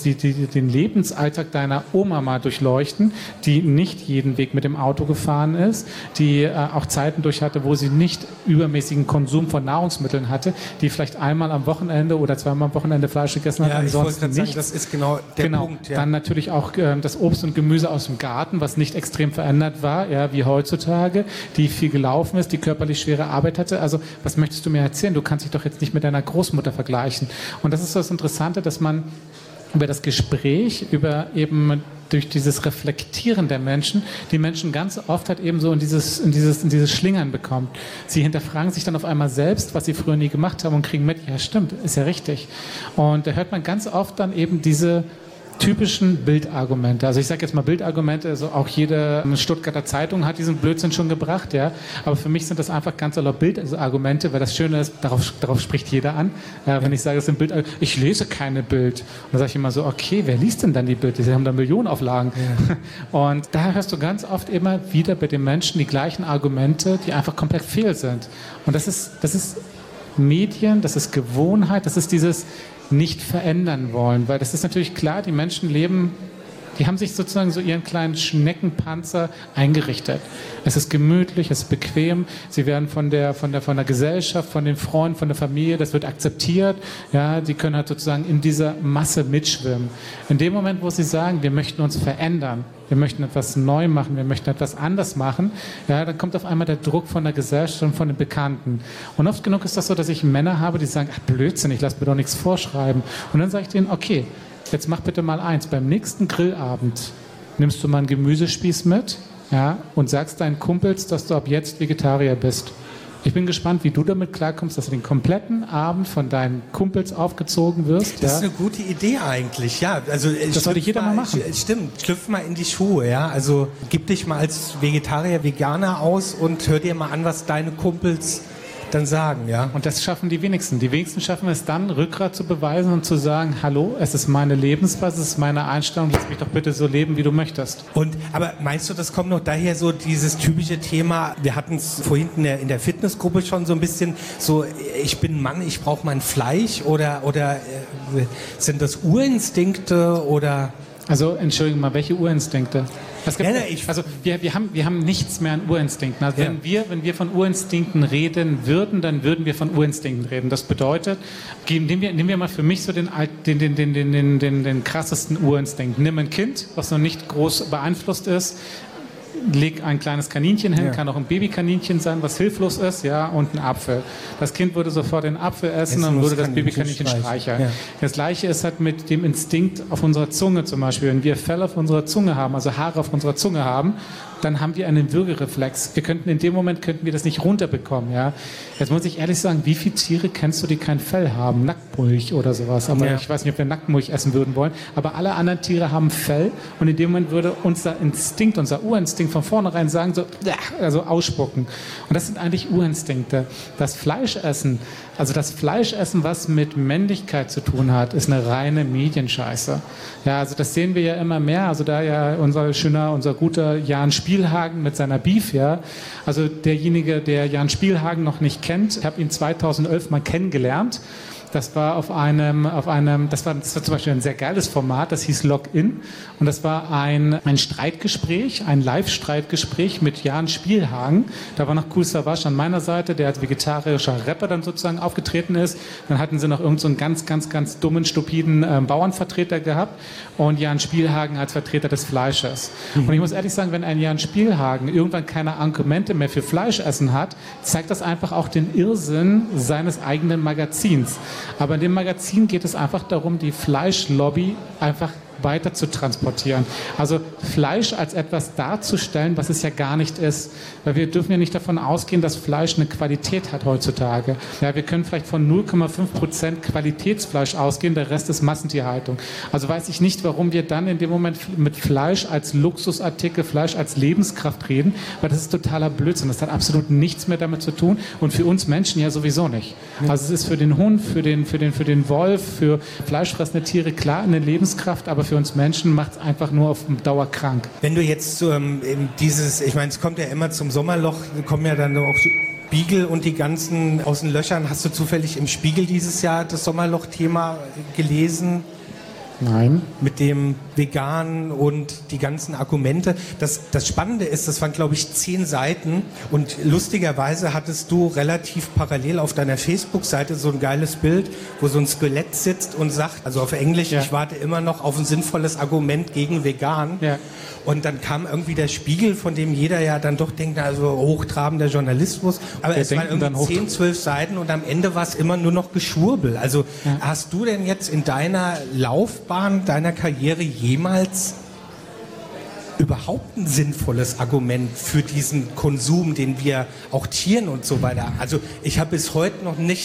den Lebensalltag deiner Oma mal durchleuchten, die nicht jeden Weg mit dem Auto gefahren ist, die auch Zeiten durch hatte, wo sie nicht übermäßigen Konsum von Nahrungsmitteln hatte, die vielleicht einmal am Wochenende oder zweimal am Wochenende Fleisch gegessen hat, ja, ansonsten nichts. Sagen, das ist genau der Punkt. Ja. Dann natürlich auch das Obst und Gemüse aus dem Garten, was nicht extrem verändert war, ja, wie heutzutage, die viel gelaufen ist, die körperlich schwere Arbeit hatte. Also was möchtest du mir erzählen? Du kannst dich doch jetzt nicht mit deiner Großmutter vergleichen. Und das ist das Interessante, dass man über das Gespräch, über eben durch dieses Reflektieren der Menschen, die Menschen ganz oft halt eben so in dieses Schlingern bekommt. Sie hinterfragen sich dann auf einmal selbst, was sie früher nie gemacht haben, und kriegen mit, ja stimmt, ist ja richtig. Und da hört man ganz oft dann eben diese typischen Bildargumente. Also ich sage jetzt mal Bildargumente, also auch jede Stuttgarter Zeitung hat diesen Blödsinn schon gebracht, ja. Aber für mich sind das einfach ganz aller Bildargumente, weil das Schöne ist, darauf spricht jeder an. Wenn ich sage, es sind Bildargumente, ich lese keine Bild. Und dann sage ich immer so, okay, wer liest denn dann die Bild? Die haben da Millionenauflagen. Ja. Und da hörst du ganz oft immer wieder bei den Menschen die gleichen Argumente, die einfach komplett fehl sind. Und das ist Medien, das ist Gewohnheit, das ist dieses nicht verändern wollen, weil das ist natürlich klar, die Menschen leben, die haben sich sozusagen so ihren kleinen Schneckenpanzer eingerichtet. Es ist gemütlich, es ist bequem, sie werden von der Gesellschaft, von den Freunden, von der Familie, das wird akzeptiert, ja, die können halt sozusagen in dieser Masse mitschwimmen. In dem Moment, wo sie sagen, wir möchten uns verändern, wir möchten etwas neu machen, wir möchten etwas anders machen, ja, dann kommt auf einmal der Druck von der Gesellschaft und von den Bekannten. Und oft genug ist das so, dass ich Männer habe, die sagen, ach Blödsinn, ich lasse mir doch nichts vorschreiben. Und dann sage ich denen, okay, jetzt mach bitte mal eins, beim nächsten Grillabend nimmst du mal einen Gemüsespieß mit, ja, und sagst deinen Kumpels, dass du ab jetzt Vegetarier bist. Ich bin gespannt, wie du damit klarkommst, dass du den kompletten Abend von deinen Kumpels aufgezogen wirst. Das ist eine gute Idee eigentlich, ja. Also, das sollte jeder mal machen. Stimmt, schlüpf mal in die Schuhe, ja. Also gib dich mal als Vegetarier, Veganer aus und hör dir mal an, was deine Kumpels dann sagen, ja. Und das schaffen die wenigsten. Die wenigsten schaffen es dann, Rückgrat zu beweisen und zu sagen, hallo, es ist meine Lebensweise, es ist meine Einstellung, lass mich doch bitte so leben, wie du möchtest. Aber meinst du, das kommt noch daher so dieses typische Thema, wir hatten es vorhin in der Fitnessgruppe schon so ein bisschen, so ich bin Mann, ich brauche mein Fleisch oder sind das Urinstinkte oder... Also, Entschuldigung mal, welche Urinstinkte? Also wir haben nichts mehr an Urinstinkten. Also wenn wir von Urinstinkten reden würden, dann würden wir von Urinstinkten reden. Das bedeutet, nehmen wir mal für mich so den krassesten Urinstinkt. Nimm ein Kind, was noch nicht groß beeinflusst ist, leg ein kleines Kaninchen hin, kann auch ein Babykaninchen sein, was hilflos ist, und einen Apfel. Das Kind würde sofort den Apfel essen und würde das Babykaninchen streicheln. Ja. Das Gleiche ist halt mit dem Instinkt auf unserer Zunge zum Beispiel. Wenn wir Fell auf unserer Zunge haben, also Haare auf unserer Zunge haben, dann haben wir einen Würgereflex. In dem Moment könnten wir das nicht runterbekommen. Ja? Jetzt muss ich ehrlich sagen, wie viele Tiere kennst du, die kein Fell haben? Nacktmulch oder sowas. Aber ich weiß nicht, ob wir Nacktmulch essen würden wollen. Aber alle anderen Tiere haben Fell und in dem Moment würde unser Instinkt, unser Urinstinkt von vornherein sagen, also ausspucken. Und das sind eigentlich Urinstinkte. Das Fleischessen, was mit Männlichkeit zu tun hat, ist eine reine Medienscheiße. Ja, also das sehen wir ja immer mehr. Also da ja unser guter Jan Spielhagen mit seiner Beef, also derjenige, der Jan Spielhagen noch nicht kennt, ich habe ihn 2011 mal kennengelernt. Das war das war zum Beispiel ein sehr geiles Format, das hieß Login und das war ein Streitgespräch, ein Live-Streitgespräch mit Jan Spielhagen. Da war noch Kool Savas an meiner Seite, der als vegetarischer Rapper dann sozusagen aufgetreten ist. Dann hatten sie noch irgend so einen ganz, ganz, ganz dummen, stupiden Bauernvertreter gehabt und Jan Spielhagen als Vertreter des Fleisches. Und ich muss ehrlich sagen, wenn ein Jan Spielhagen irgendwann keine Argumente mehr für Fleischessen hat, zeigt das einfach auch den Irrsinn seines eigenen Magazins. Aber in dem Magazin geht es einfach darum, die Fleischlobby einfach weiter zu transportieren. Also Fleisch als etwas darzustellen, was es ja gar nicht ist. Weil wir dürfen ja nicht davon ausgehen, dass Fleisch eine Qualität hat heutzutage. Ja, wir können vielleicht von 0,5% Qualitätsfleisch ausgehen, der Rest ist Massentierhaltung. Also weiß ich nicht, warum wir dann in dem Moment mit Fleisch als Luxusartikel, Fleisch als Lebenskraft reden, weil das ist totaler Blödsinn. Das hat absolut nichts mehr damit zu tun und für uns Menschen ja sowieso nicht. Also es ist für den Hund, für den Wolf, für fleischfressende Tiere klar eine Lebenskraft, aber für uns Menschen macht es einfach nur auf Dauer krank. Wenn du jetzt ich meine, es kommt ja immer zum Sommerloch, kommen ja dann auch Spiegel und die ganzen aus den Löchern. Hast du zufällig im Spiegel dieses Jahr das Sommerloch-Thema gelesen? Nein. Mit dem Veganen und die ganzen Argumente. Das Spannende ist, das waren, glaube ich, 10 Seiten und lustigerweise hattest du relativ parallel auf deiner Facebook-Seite so ein geiles Bild, wo so ein Skelett sitzt und sagt, also auf Englisch, ich warte immer noch auf ein sinnvolles Argument gegen Vegan. Ja. Und dann kam irgendwie der Spiegel, von dem jeder ja dann doch denkt, also hochtrabender Journalismus. Aber es waren irgendwie 10, 12 Seiten und am Ende war es immer nur noch Geschwurbel. Also hast du denn jetzt in deiner Laufbahn, deiner Karriere jemals überhaupt ein sinnvolles Argument für diesen Konsum, den wir auch Tieren und so weiter. Also ich habe bis heute noch nicht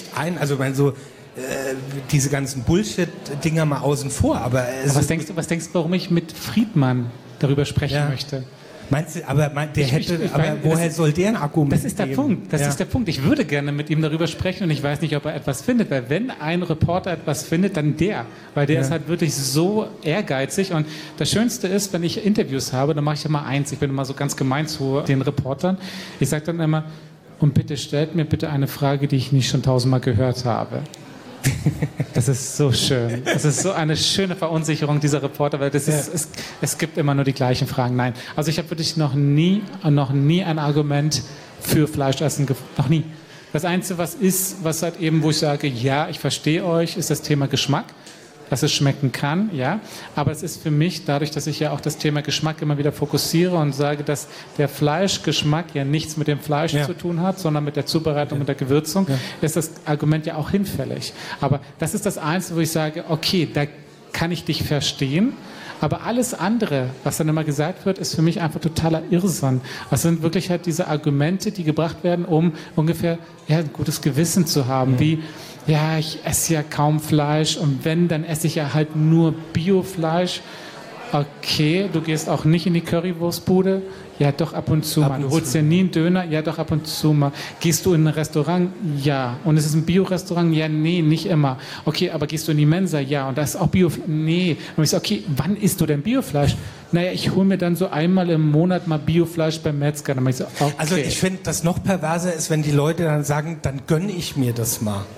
diese ganzen Bullshit-Dinger mal außen vor. Aber was denkst du, warum ich mit Friedmann darüber sprechen möchte? Meinst du, woher soll der ein Argument Das ist der Punkt. Das ist der Punkt. Ich würde gerne mit ihm darüber sprechen und ich weiß nicht, ob er etwas findet, weil wenn ein Reporter etwas findet, dann weil der ist halt wirklich so ehrgeizig und das Schönste ist, wenn ich Interviews habe, dann mache ich immer eins. Ich bin immer so ganz gemein zu den Reportern. Ich sage dann immer, und bitte stellt mir bitte eine Frage, die ich nicht schon 1000-mal gehört habe. Das ist so schön. Das ist so eine schöne Verunsicherung dieser Reporter, weil es gibt immer nur die gleichen Fragen. Nein, also ich habe wirklich noch nie ein Argument für Fleischessen gefunden. Noch nie. Das Einzige, was halt eben, wo ich sage, ja, ich verstehe euch, ist das Thema Geschmack. Dass es schmecken kann, ja. Aber es ist für mich, dadurch, dass ich ja auch das Thema Geschmack immer wieder fokussiere und sage, dass der Fleischgeschmack ja nichts mit dem Fleisch zu tun hat, sondern mit der Zubereitung und der Gewürzung, ist das Argument ja auch hinfällig. Aber das ist das Einzige, wo ich sage, okay, da kann ich dich verstehen. Aber alles andere, was dann immer gesagt wird, ist für mich einfach totaler Irrsinn. Das sind wirklich halt diese Argumente, die gebracht werden, um ungefähr ein gutes Gewissen zu haben, wie ich esse ja kaum Fleisch und wenn, dann esse ich ja halt nur Biofleisch. Okay, du gehst auch nicht in die Currywurstbude? Ja, doch ab und zu mal. Du holst dir nie einen Döner? Ja, doch ab und zu mal. Gehst du in ein Restaurant? Ja. Und ist es ein Bio-Restaurant? Ja, nee, nicht immer. Okay, aber gehst du in die Mensa? Ja. Und da ist auch Biofleisch? Nee. Und ich sage, okay, wann isst du denn Biofleisch? Naja, ich hole mir dann so einmal im Monat mal Biofleisch beim Metzger. Dann ich so, okay. Also ich finde, das noch perverser ist, wenn die Leute dann sagen, dann gönne ich mir das mal.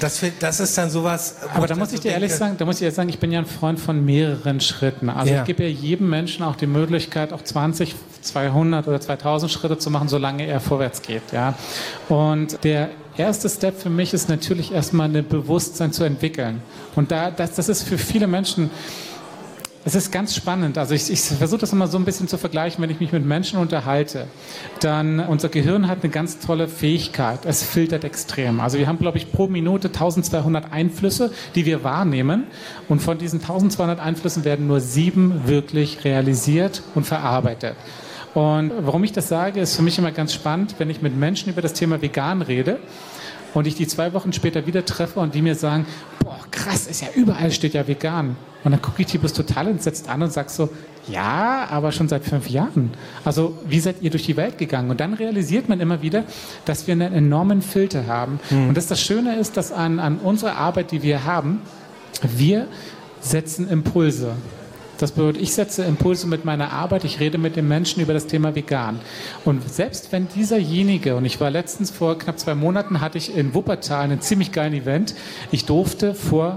Das ist dann sowas. Aber da muss ich dir ehrlich sagen, ich bin ja ein Freund von mehreren Schritten. Also ich gebe ja jedem Menschen auch die Möglichkeit, auch 20, 200 oder 2000 Schritte zu machen, solange er vorwärts geht. Ja? Und der erste Step für mich ist natürlich erstmal ein Bewusstsein zu entwickeln. Und das ist für viele Menschen... Es ist ganz spannend. Also ich versuche das immer so ein bisschen zu vergleichen, wenn ich mich mit Menschen unterhalte. Dann, unser Gehirn hat eine ganz tolle Fähigkeit. Es filtert extrem. Also wir haben, glaube ich, pro Minute 1200 Einflüsse, die wir wahrnehmen. Und von diesen 1200 Einflüssen werden nur 7 wirklich realisiert und verarbeitet. Und warum ich das sage, ist für mich immer ganz spannend, wenn ich mit Menschen über das Thema vegan rede und ich die 2 Wochen später wieder treffe und die mir sagen, boah, krass, ist ja überall steht ja vegan. Und dann gucke ich die bloß total entsetzt an und sage so, ja, aber schon seit 5 Jahren. Also wie seid ihr durch die Welt gegangen? Und dann realisiert man immer wieder, dass wir einen enormen Filter haben. Und das Schöne ist, dass an unserer Arbeit, die wir haben, wir setzen Impulse. Das bedeutet, ich setze Impulse mit meiner Arbeit, ich rede mit den Menschen über das Thema vegan. Und selbst wenn dieserjenige, und ich war letztens vor knapp 2 Monaten, hatte ich in Wuppertal einen ziemlich geilen Event, ich durfte vor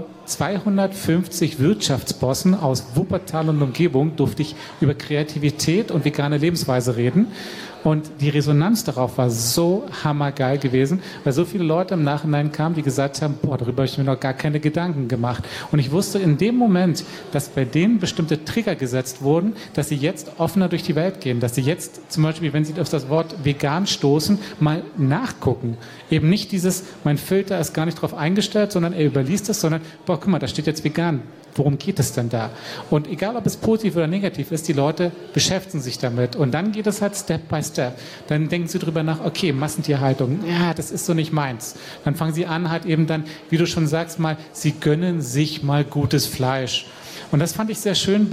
250 Wirtschaftsbossen aus Wuppertal und Umgebung durfte ich über Kreativität und vegane Lebensweise reden. Und die Resonanz darauf war so hammergeil gewesen, weil so viele Leute im Nachhinein kamen, die gesagt haben, boah, darüber habe ich mir noch gar keine Gedanken gemacht. Und ich wusste in dem Moment, dass bei denen bestimmte Trigger gesetzt wurden, dass sie jetzt offener durch die Welt gehen, dass sie jetzt zum Beispiel, wenn sie auf das Wort vegan stoßen, mal nachgucken. Eben nicht dieses, mein Filter ist gar nicht drauf eingestellt, sondern er überliest es, sondern, boah, guck mal, da steht jetzt vegan. Worum geht es denn da? Und egal, ob es positiv oder negativ ist, die Leute beschäftigen sich damit. Und dann geht es halt Step by Step. Dann denken sie drüber nach, okay, Massentierhaltung, ja, das ist so nicht meins. Dann fangen sie an, halt eben dann, wie du schon sagst, mal, sie gönnen sich mal gutes Fleisch. Und das fand ich sehr schön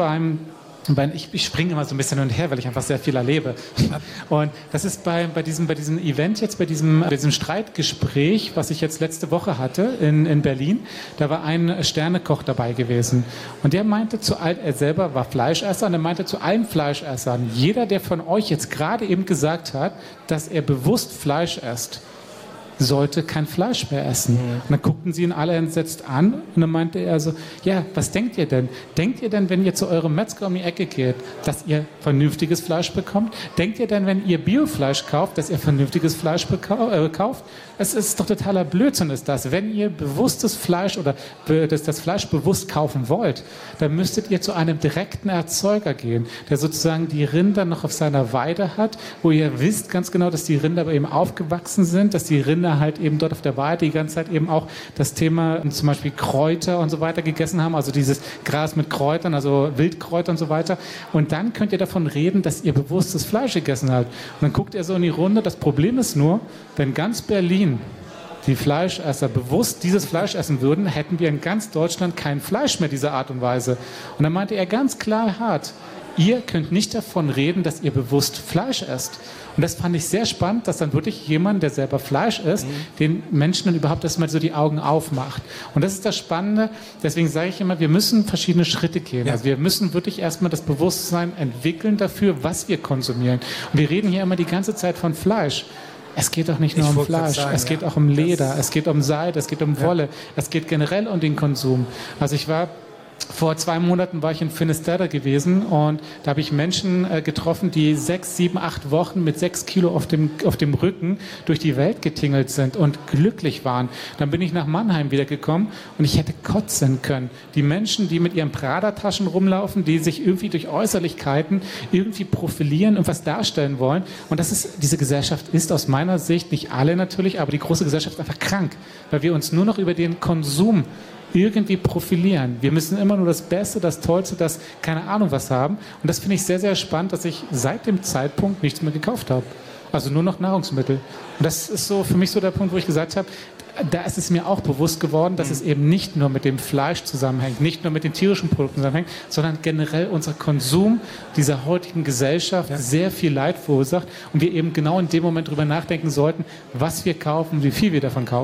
ich springe immer so ein bisschen hin und her, weil ich einfach sehr viel erlebe. Und das ist bei diesem Event jetzt, bei diesem Streitgespräch, was ich jetzt letzte Woche hatte in Berlin, da war ein Sternekoch dabei gewesen. Und der meinte er selber war Fleischesser, und er meinte zu allen Fleischessern, jeder, der von euch jetzt gerade eben gesagt hat, dass er bewusst Fleisch isst, sollte kein Fleisch mehr essen. Und dann guckten sie ihn alle entsetzt an und dann meinte er so, ja, was denkt ihr denn? Denkt ihr denn, wenn ihr zu eurem Metzger um die Ecke geht, dass ihr vernünftiges Fleisch bekommt? Denkt ihr denn, wenn ihr Biofleisch kauft, dass ihr vernünftiges Fleisch kauft? Es ist doch totaler Blödsinn ist das. Wenn ihr bewusstes Fleisch oder das Fleisch bewusst kaufen wollt, dann müsstet ihr zu einem direkten Erzeuger gehen, der sozusagen die Rinder noch auf seiner Weide hat, wo ihr wisst ganz genau, dass die Rinder bei ihm aufgewachsen sind, dass die Rinder halt eben dort auf der Weide die ganze Zeit eben auch das Thema zum Beispiel Kräuter und so weiter gegessen haben, also dieses Gras mit Kräutern, also Wildkräuter und so weiter. Und dann könnt ihr davon reden, dass ihr bewusstes Fleisch gegessen habt. Und dann guckt ihr so in die Runde. Das Problem ist nur, wenn ganz Berlin die Fleischesser bewusst dieses Fleisch essen würden, hätten wir in ganz Deutschland kein Fleisch mehr dieser Art und Weise. Und dann meinte er ganz klar hart, ihr könnt nicht davon reden, dass ihr bewusst Fleisch esst. Und das fand ich sehr spannend, dass dann wirklich jemand, der selber Fleisch isst, den Menschen dann überhaupt erstmal so die Augen aufmacht. Und das ist das Spannende. Deswegen sage ich immer, wir müssen verschiedene Schritte gehen. Ja. Also wir müssen wirklich erstmal das Bewusstsein entwickeln dafür, was wir konsumieren. Und wir reden hier immer die ganze Zeit von Fleisch. Es geht doch nicht nur um Fleisch, es geht auch um Leder, es geht um Seide, es geht um Wolle, es geht generell um den Konsum. Also vor 2 Monaten war ich in Finisterre gewesen und da habe ich Menschen getroffen, die 6, 7, 8 Wochen mit 6 Kilo auf dem Rücken durch die Welt getingelt sind und glücklich waren. Dann bin ich nach Mannheim wiedergekommen und ich hätte kotzen können. Die Menschen, die mit ihren Prada-Taschen rumlaufen, die sich irgendwie durch Äußerlichkeiten irgendwie profilieren und was darstellen wollen. Und diese Gesellschaft ist aus meiner Sicht, nicht alle natürlich, aber die große Gesellschaft ist einfach krank, weil wir uns nur noch über den Konsum irgendwie profilieren. Wir müssen immer nur das Beste, das Tollste, das keine Ahnung was haben. Und das finde ich sehr, sehr spannend, dass ich seit dem Zeitpunkt nichts mehr gekauft habe. Also nur noch Nahrungsmittel. Und das ist so für mich so der Punkt, wo ich gesagt habe, da ist es mir auch bewusst geworden, dass es eben nicht nur mit dem Fleisch zusammenhängt, nicht nur mit den tierischen Produkten zusammenhängt, sondern generell unser Konsum dieser heutigen Gesellschaft sehr viel Leid verursacht und wir eben genau in dem Moment drüber nachdenken sollten, was wir kaufen, wie viel wir davon kaufen.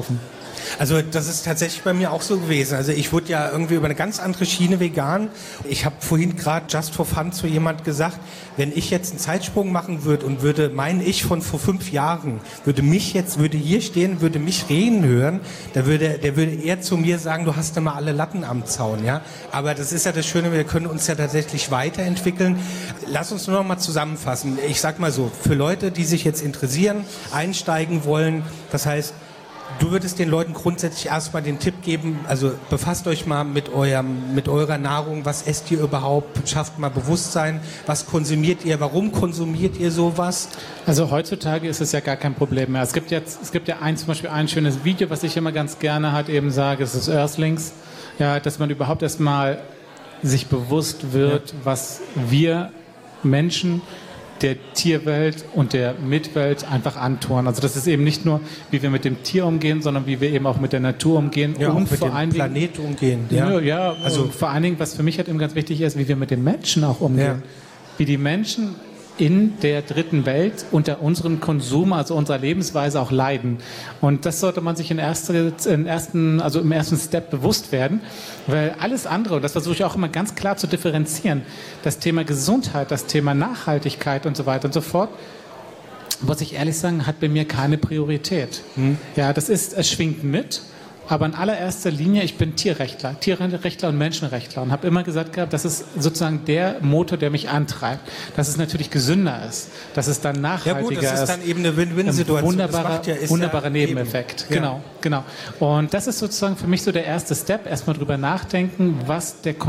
Also das ist tatsächlich bei mir auch so gewesen. Also ich wurde ja irgendwie über eine ganz andere Schiene vegan. Ich habe vorhin gerade just for fun zu jemand gesagt, wenn ich jetzt einen Zeitsprung machen würde und würde mein Ich von vor 5 Jahren, würde hier stehen, würde mich reden hören, der würde eher zu mir sagen, du hast immer alle Latten am Zaun, ja. Aber das ist ja das Schöne, wir können uns ja tatsächlich weiterentwickeln. Lass uns nur noch mal zusammenfassen. Ich sag mal so, für Leute, die sich jetzt interessieren, einsteigen wollen, das heißt, du würdest den Leuten grundsätzlich erstmal den Tipp geben, also befasst euch mal mit eurer Nahrung, was esst ihr überhaupt, schafft mal Bewusstsein, was konsumiert ihr, warum konsumiert ihr sowas? Also heutzutage ist es ja gar kein Problem mehr. Es gibt ja zum Beispiel ein schönes Video, was ich immer ganz gerne halt eben sage, es ist Earthlings, ja, dass man überhaupt erstmal sich bewusst wird, was wir Menschen der Tierwelt und der Mitwelt einfach antun. Also das ist eben nicht nur, wie wir mit dem Tier umgehen, sondern wie wir eben auch mit der Natur umgehen. Ja, und auch mit vor dem allen Dingen, Planet umgehen. Ja, also vor allen Dingen, was für mich halt eben ganz wichtig ist, wie wir mit den Menschen auch umgehen. Ja. Wie die Menschen in der dritten Welt unter unserem Konsum, also unserer Lebensweise auch leiden. Und das sollte man sich im ersten Step bewusst werden, weil alles andere, und das versuche ich auch immer ganz klar zu differenzieren, das Thema Gesundheit, das Thema Nachhaltigkeit und so weiter und so fort, muss ich ehrlich sagen, hat bei mir keine Priorität. Ja, es schwingt mit. Aber in allererster Linie, ich bin Tierrechtler und Menschenrechtler und habe immer gesagt gehabt, das ist sozusagen der Motor, der mich antreibt, dass es natürlich gesünder ist, dass es dann nachhaltiger ist. Ja gut, das ist dann eben eine Win-Win-Situation. Wunderbarer Nebeneffekt. Genau. Und das ist sozusagen für mich so der erste Step, erstmal drüber nachdenken, was der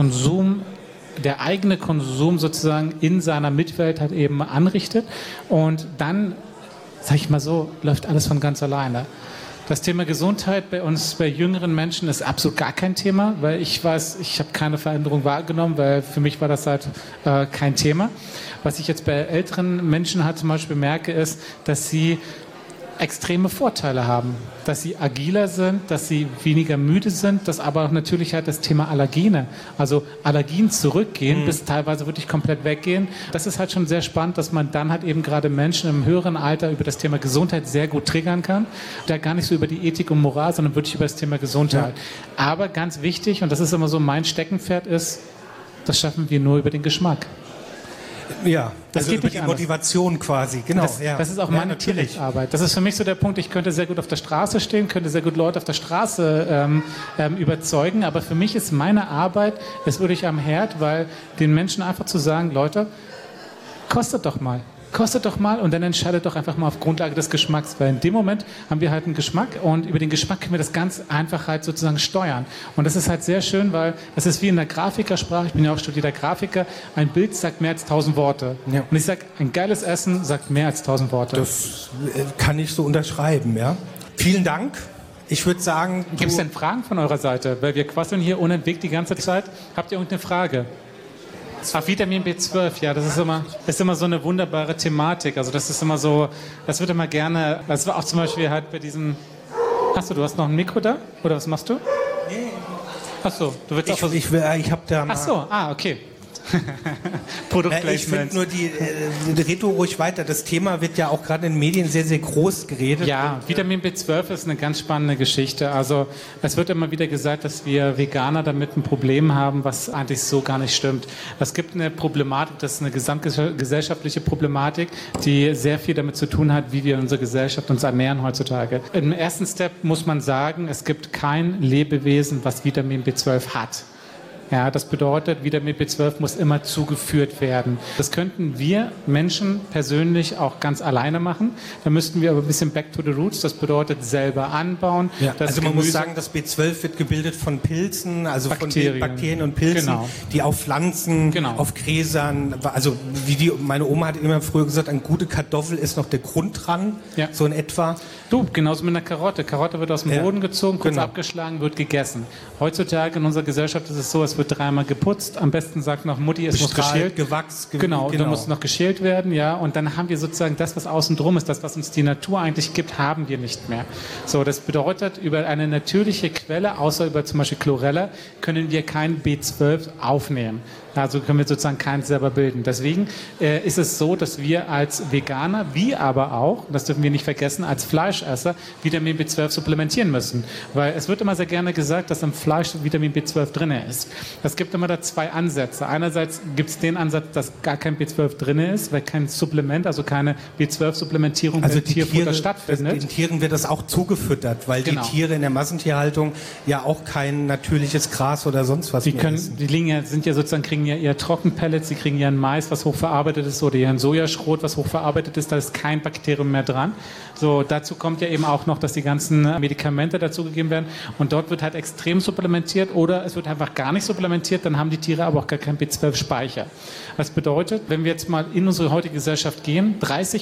eigene Konsum sozusagen in seiner Mitwelt halt eben anrichtet. Und dann, sag ich mal so, läuft alles von ganz alleine. Das Thema Gesundheit bei jüngeren Menschen ist absolut gar kein Thema, weil ich weiß, ich habe keine Veränderung wahrgenommen, weil für mich war das halt kein Thema. Was ich jetzt bei älteren Menschen halt zum Beispiel merke, ist, dass sie extreme Vorteile haben, dass sie agiler sind, dass sie weniger müde sind, dass aber auch natürlich halt das Thema Allergene, also Allergien zurückgehen, bis teilweise wirklich komplett weggehen. Das ist halt schon sehr spannend, dass man dann halt eben gerade Menschen im höheren Alter über das Thema Gesundheit sehr gut triggern kann. Da gar nicht so über die Ethik und Moral, sondern wirklich über das Thema Gesundheit. Ja. Aber ganz wichtig, und das ist immer so mein Steckenpferd ist, das schaffen wir nur über den Geschmack. Ja, das also geht über nicht die anders. Motivation quasi, genau. Das ist auch meine Tierrechtsarbeit. Das ist für mich so der Punkt, ich könnte sehr gut auf der Straße stehen, könnte sehr gut Leute auf der Straße überzeugen, aber für mich ist meine Arbeit, es würde ich am Herd, weil den Menschen einfach zu sagen, Leute, kostet doch mal und dann entscheidet doch einfach mal auf Grundlage des Geschmacks, weil in dem Moment haben wir halt einen Geschmack und über den Geschmack können wir das ganz einfach halt sozusagen steuern. Und das ist halt sehr schön, weil es ist wie in der Grafikersprache, ich bin ja auch studierter Grafiker, ein Bild sagt mehr als 1000 Worte. Ja. Und ich sage, ein geiles Essen sagt mehr als 1000 Worte. Das kann ich so unterschreiben, ja. Vielen Dank. Ich würde sagen... Gibt es denn Fragen von eurer Seite? Weil wir quasseln hier unentwegt die ganze Zeit. Habt ihr irgendeine Frage? Vitamin B12, ja, das ist immer so eine wunderbare Thematik. Also das ist immer so, das wird immer gerne, das war auch zum Beispiel halt bei diesem, du hast noch ein Mikro da? Oder was machst du? Nee. Achso, du willst auch was... Ich habe da mal... Achso, okay. Ich finde nur, red du ruhig weiter. Das Thema wird ja auch gerade in den Medien sehr, sehr groß geredet. Ja, Vitamin B12 ist eine ganz spannende Geschichte. Also es wird immer wieder gesagt, dass wir Veganer damit ein Problem haben, was eigentlich so gar nicht stimmt. Es gibt eine Problematik, das ist eine gesamtgesellschaftliche Problematik, die sehr viel damit zu tun hat, wie wir in unserer Gesellschaft uns ernähren heutzutage. Im ersten Step muss man sagen, es gibt kein Lebewesen, was Vitamin B12 hat. Ja, das bedeutet, Vitamin B12 muss immer zugeführt werden. Das könnten wir Menschen persönlich auch ganz alleine machen. Da müssten wir aber ein bisschen back to the roots, das bedeutet selber anbauen. Ja, also man muss sagen, das B12 wird gebildet von Pilzen, also Bakterien. Von Bakterien und Pilzen, die auf Pflanzen, auf Gräsern, also meine Oma hat immer früher gesagt, eine gute Kartoffel ist noch der Grund dran, so in etwa. Genauso mit einer Karotte. Karotte wird aus dem Boden gezogen, kurz abgeschlagen, wird gegessen. Heutzutage in unserer Gesellschaft ist es so, es wird 3-mal geputzt. Am besten sagt noch Mutti, es muss geschält. Gewachs. Genau, da muss noch geschält werden, ja. Und dann haben wir sozusagen das, was außen drum ist, das, was uns die Natur eigentlich gibt, haben wir nicht mehr. So, das bedeutet, über eine natürliche Quelle, außer über zum Beispiel Chlorella, können wir kein B12 aufnehmen. Also können wir sozusagen keins selber bilden. Deswegen ist es so, dass wir als Veganer, wie aber auch, das dürfen wir nicht vergessen, als Fleischesser Vitamin B12 supplementieren müssen. Weil es wird immer sehr gerne gesagt, dass im Fleisch Vitamin B12 drin ist. Es gibt immer da zwei Ansätze. Einerseits gibt es den Ansatz, dass gar kein B12 drin ist, weil kein Supplement, also keine B12-Supplementierung beim Tierfutter stattfindet. Den Tieren wird das auch zugefüttert, weil die Tiere in der Massentierhaltung ja auch kein natürliches Gras oder sonst was mehr essen. Kriegen ja eher Trockenpellets, sie kriegen ihren Mais, was hochverarbeitet ist, oder ihren Sojaschrot, was hochverarbeitet ist, da ist kein Bakterium mehr dran. So, dazu kommt ja eben auch noch, dass die ganzen Medikamente dazugegeben werden und dort wird halt extrem supplementiert oder es wird einfach gar nicht supplementiert, dann haben die Tiere aber auch gar keinen B12-Speicher. Das bedeutet, wenn wir jetzt mal in unsere heutige Gesellschaft gehen,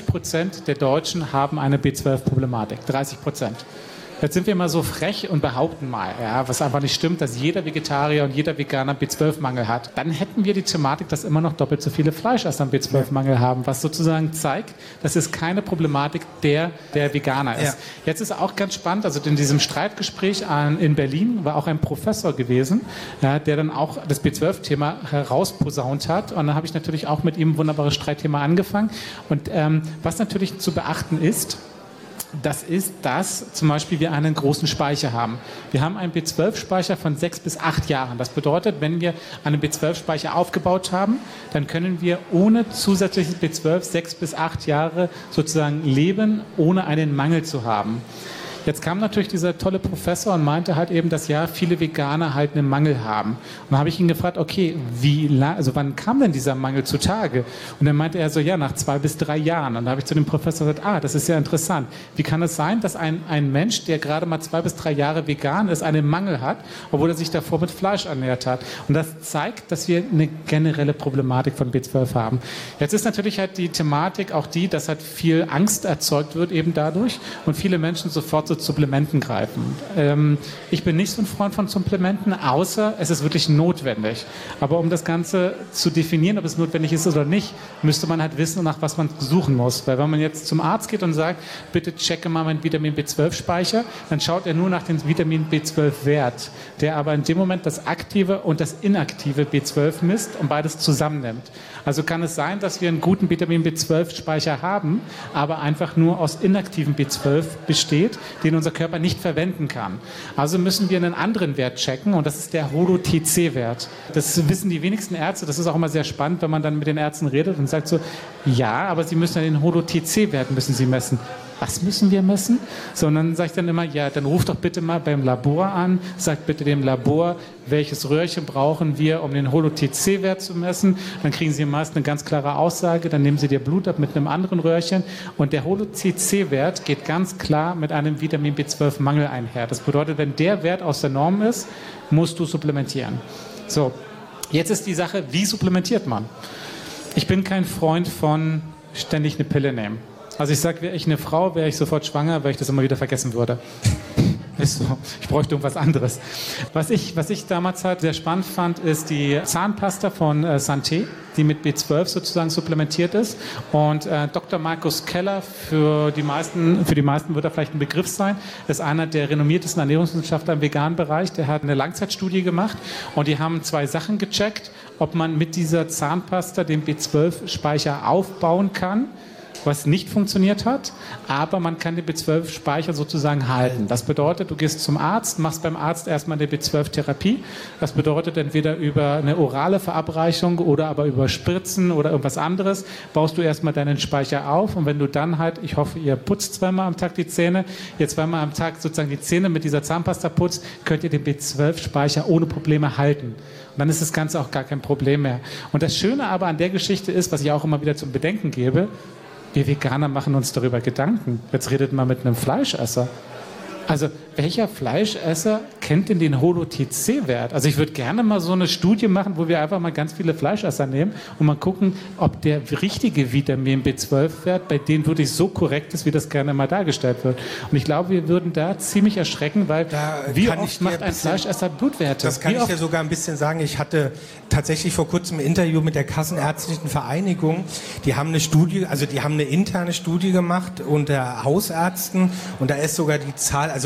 30% der Deutschen haben eine B12-Problematik. 30%. Jetzt sind wir mal so frech und behaupten mal, ja, was einfach nicht stimmt, dass jeder Vegetarier und jeder Veganer B12-Mangel hat. Dann hätten wir die Thematik, dass immer noch doppelt so viele Fleischesser einen B12-Mangel haben, was sozusagen zeigt, dass es keine Problematik der Veganer ist. Ja. Jetzt ist auch ganz spannend, also in diesem Streitgespräch in Berlin war auch ein Professor gewesen, ja, der dann auch das B12-Thema herausposaunt hat. Und dann habe ich natürlich auch mit ihm ein wunderbares Streitthema angefangen. Und was natürlich zu beachten ist, das ist, dass zum Beispiel wir einen großen Speicher haben. Wir haben einen B12-Speicher von 6 bis 8 Jahren. Das bedeutet, wenn wir einen B12-Speicher aufgebaut haben, dann können wir ohne zusätzliches B12 6 bis 8 Jahre sozusagen leben, ohne einen Mangel zu haben. Jetzt kam natürlich dieser tolle Professor und meinte halt eben, dass ja viele Veganer halt einen Mangel haben. Und dann habe ich ihn gefragt, okay, wann kam denn dieser Mangel zutage? Und dann meinte er so, ja, nach 2 bis 3 Jahren. Und dann habe ich zu dem Professor gesagt, das ist ja interessant. Wie kann es sein, dass ein Mensch, der gerade mal 2 bis 3 Jahre vegan ist, einen Mangel hat, obwohl er sich davor mit Fleisch ernährt hat? Und das zeigt, dass wir eine generelle Problematik von B12 haben. Jetzt ist natürlich halt die Thematik auch die, dass halt viel Angst erzeugt wird eben dadurch und viele Menschen sofort zu Supplementen greifen. Ich bin nicht so ein Freund von Supplementen, außer es ist wirklich notwendig. Aber um das Ganze zu definieren, ob es notwendig ist oder nicht, müsste man halt wissen, nach was man suchen muss. Weil wenn man jetzt zum Arzt geht und sagt, bitte checke mal meinen Vitamin B12-Speicher, dann schaut er nur nach dem Vitamin B12-Wert, der aber in dem Moment das aktive und das inaktive B12 misst und beides zusammennimmt. Also kann es sein, dass wir einen guten Vitamin B12-Speicher haben, aber einfach nur aus inaktivem B12 besteht, den unser Körper nicht verwenden kann. Also müssen wir einen anderen Wert checken und das ist der Holo-TC-Wert. Das wissen die wenigsten Ärzte, das ist auch immer sehr spannend, wenn man dann mit den Ärzten redet und sagt so, ja, aber Sie müssen ja den Holo-TC-Wert müssen Sie messen. Was müssen wir messen? So, und dann sage ich dann immer, ja, dann ruft doch bitte mal beim Labor an, sagt bitte dem Labor, welches Röhrchen brauchen wir, um den Holo-TC-Wert zu messen. Dann kriegen Sie meist eine ganz klare Aussage, dann nehmen Sie dir Blut ab mit einem anderen Röhrchen und der Holo-TC-Wert geht ganz klar mit einem Vitamin B12-Mangel einher. Das bedeutet, wenn der Wert aus der Norm ist, musst du supplementieren. So, jetzt ist die Sache, wie supplementiert man? Ich bin kein Freund von ständig eine Pille nehmen. Also ich sage, wäre ich eine Frau, wäre ich sofort schwanger, weil ich das immer wieder vergessen würde. Ist so. Ich bräuchte irgendwas anderes. Was ich damals halt sehr spannend fand, ist die Zahnpasta von Santé, die mit B12 sozusagen supplementiert ist. Und Dr. Markus Keller, für die meisten wird er vielleicht ein Begriff sein, ist einer der renommiertesten Ernährungswissenschaftler im veganen Bereich. Der hat eine Langzeitstudie gemacht und die haben 2 Sachen gecheckt, ob man mit dieser Zahnpasta den B12-Speicher aufbauen kann, was nicht funktioniert hat, aber man kann den B12-Speicher sozusagen halten. Das bedeutet, du gehst zum Arzt, machst beim Arzt erstmal eine B12-Therapie. Das bedeutet, entweder über eine orale Verabreichung oder aber über Spritzen oder irgendwas anderes, baust du erstmal deinen Speicher auf und wenn du dann halt, ich hoffe, ihr putzt 2-mal am Tag die Zähne, jetzt 2-mal am Tag sozusagen die Zähne mit dieser Zahnpasta putzt, könnt ihr den B12-Speicher ohne Probleme halten. Und dann ist das Ganze auch gar kein Problem mehr. Und das Schöne aber an der Geschichte ist, was ich auch immer wieder zum Bedenken gebe, wir Veganer machen uns darüber Gedanken. Jetzt redet man mit einem Fleischesser. Also welcher Fleischesser kennt denn den Holo-TC-Wert? Also ich würde gerne mal so eine Studie machen, wo wir einfach mal ganz viele Fleischesser nehmen und mal gucken, ob der richtige Vitamin B12-Wert bei denen wirklich so korrekt ist, wie das gerne mal dargestellt wird. Und ich glaube, wir würden da ziemlich erschrecken, weil wie oft macht ein Fleischesser Blutwerte? Das kann ich dir sogar ein bisschen sagen. Ich hatte tatsächlich vor kurzem ein Interview mit der Kassenärztlichen Vereinigung. Die haben eine Studie, also die haben eine interne Studie gemacht unter Hausärzten und da ist sogar die Zahl, also es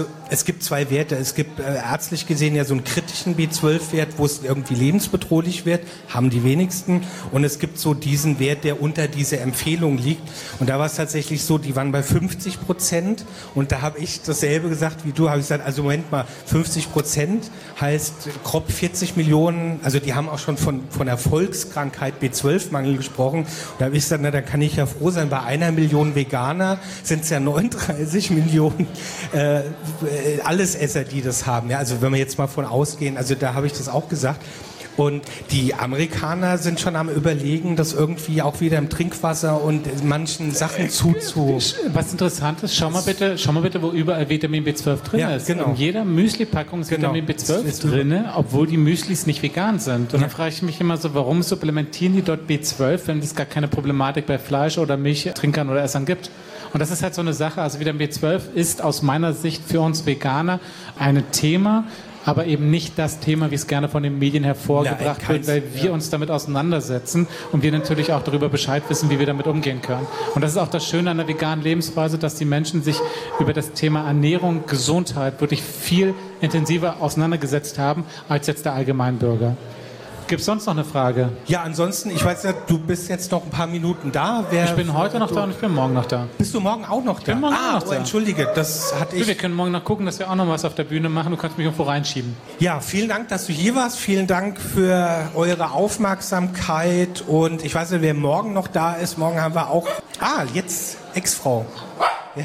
es gibt zwei Werte. Es gibt ärztlich gesehen ja so einen kritischen B12-Wert, wo es irgendwie lebensbedrohlich wird, haben die wenigsten. Und es gibt so diesen Wert, der unter dieser Empfehlung liegt. Und da war es tatsächlich so, die waren bei 50%. Und da habe ich dasselbe gesagt wie du, habe ich gesagt, also Moment mal, 50% heißt grob 40 Millionen, also die haben auch schon von der Volkskrankheit B12-Mangel gesprochen. Und da habe ich gesagt, na, da kann ich ja froh sein, bei 1 Million Veganer sind es ja 39 Millionen Allesesser, die das haben. Ja, also wenn wir jetzt mal von ausgehen, also da habe ich das auch gesagt. Und die Amerikaner sind schon am Überlegen, das irgendwie auch wieder im Trinkwasser und manchen Sachen Was interessant ist, schau mal bitte, wo überall Vitamin B12 drin ist. Genau. In jeder Müsli-Packung ist Vitamin B12 drin, obwohl die Müslis nicht vegan sind. Und dann frage ich mich immer so, warum supplementieren die dort B12, wenn es gar keine Problematik bei Fleisch oder Milchtrinkern oder Essern gibt? Und das ist halt so eine Sache, also Vitamin B12 ist aus meiner Sicht für uns Veganer ein Thema, aber eben nicht das Thema, wie es gerne von den Medien hervorgebracht wird, weil wir uns damit auseinandersetzen und wir natürlich auch darüber Bescheid wissen, wie wir damit umgehen können. Und das ist auch das Schöne an der veganen Lebensweise, dass die Menschen sich über das Thema Ernährung, Gesundheit wirklich viel intensiver auseinandergesetzt haben, als jetzt der Allgemeinbürger. Gibt es sonst noch eine Frage? Ja, ansonsten, ich weiß ja, du bist jetzt noch ein paar Minuten da. Ich bin heute noch da und ich bin morgen noch da. Bist du morgen auch noch da? Ich bin morgen auch noch da. Entschuldige, das hatte ich... Wir können morgen noch gucken, dass wir auch noch was auf der Bühne machen. Du kannst mich irgendwo reinschieben. Ja, vielen Dank, dass du hier warst. Vielen Dank für eure Aufmerksamkeit. Und ich weiß nicht, wer morgen noch da ist. Morgen haben wir auch... jetzt Ex-Frau. Ja.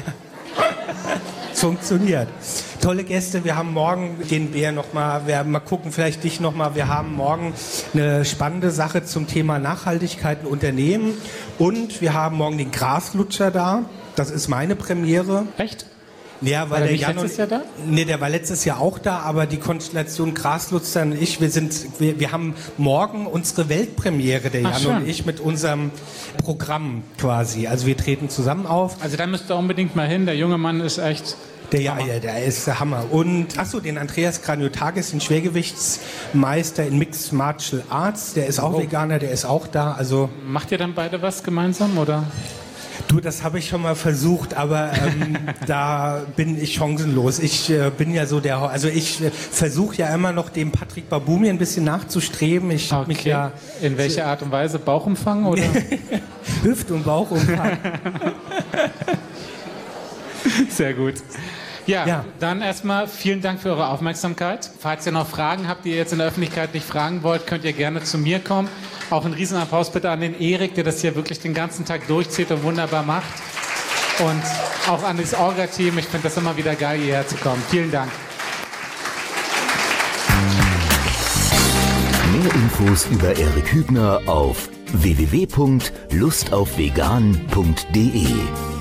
Funktioniert. Tolle Gäste. Wir haben morgen den Bär nochmal, wir mal gucken, vielleicht dich nochmal. Wir haben morgen eine spannende Sache zum Thema Nachhaltigkeit in Unternehmen. Und wir haben morgen den Graslutscher da. Das ist meine Premiere. Echt? Ja, weil der Jan letztes Jahr da? Nee, der war letztes Jahr auch da, aber die Konstellation Graslutscher und ich, wir haben morgen unsere Weltpremiere, der Jan und ich, mit unserem Programm quasi. Also wir treten zusammen auf. Also da müsst ihr unbedingt mal hin, der junge Mann ist echt... Der ist der Hammer. Und, den Andreas Kranjotakis, den Schwergewichtsmeister in Mixed Martial Arts, der ist auch Veganer, der ist auch da. Also macht ihr dann beide was gemeinsam, oder? Du, das habe ich schon mal versucht, aber da bin ich chancenlos. Ich bin ja so ich versuche ja immer noch dem Patrick Baboumi ein bisschen nachzustreben. Ich habe mich ja... In welcher Art und Weise? Bauchumfang, oder? Hüft- und Bauchumfang. Sehr gut. Ja, dann erstmal vielen Dank für eure Aufmerksamkeit. Falls ihr noch Fragen habt, die ihr jetzt in der Öffentlichkeit nicht fragen wollt, könnt ihr gerne zu mir kommen. Auch einen Riesenapplaus bitte an den Erik, der das hier wirklich den ganzen Tag durchzieht und wunderbar macht. Und auch an das Orga-Team. Ich finde das immer wieder geil, hierher zu kommen. Vielen Dank. Mehr Infos über Erik Hübner auf www.lustaufvegan.de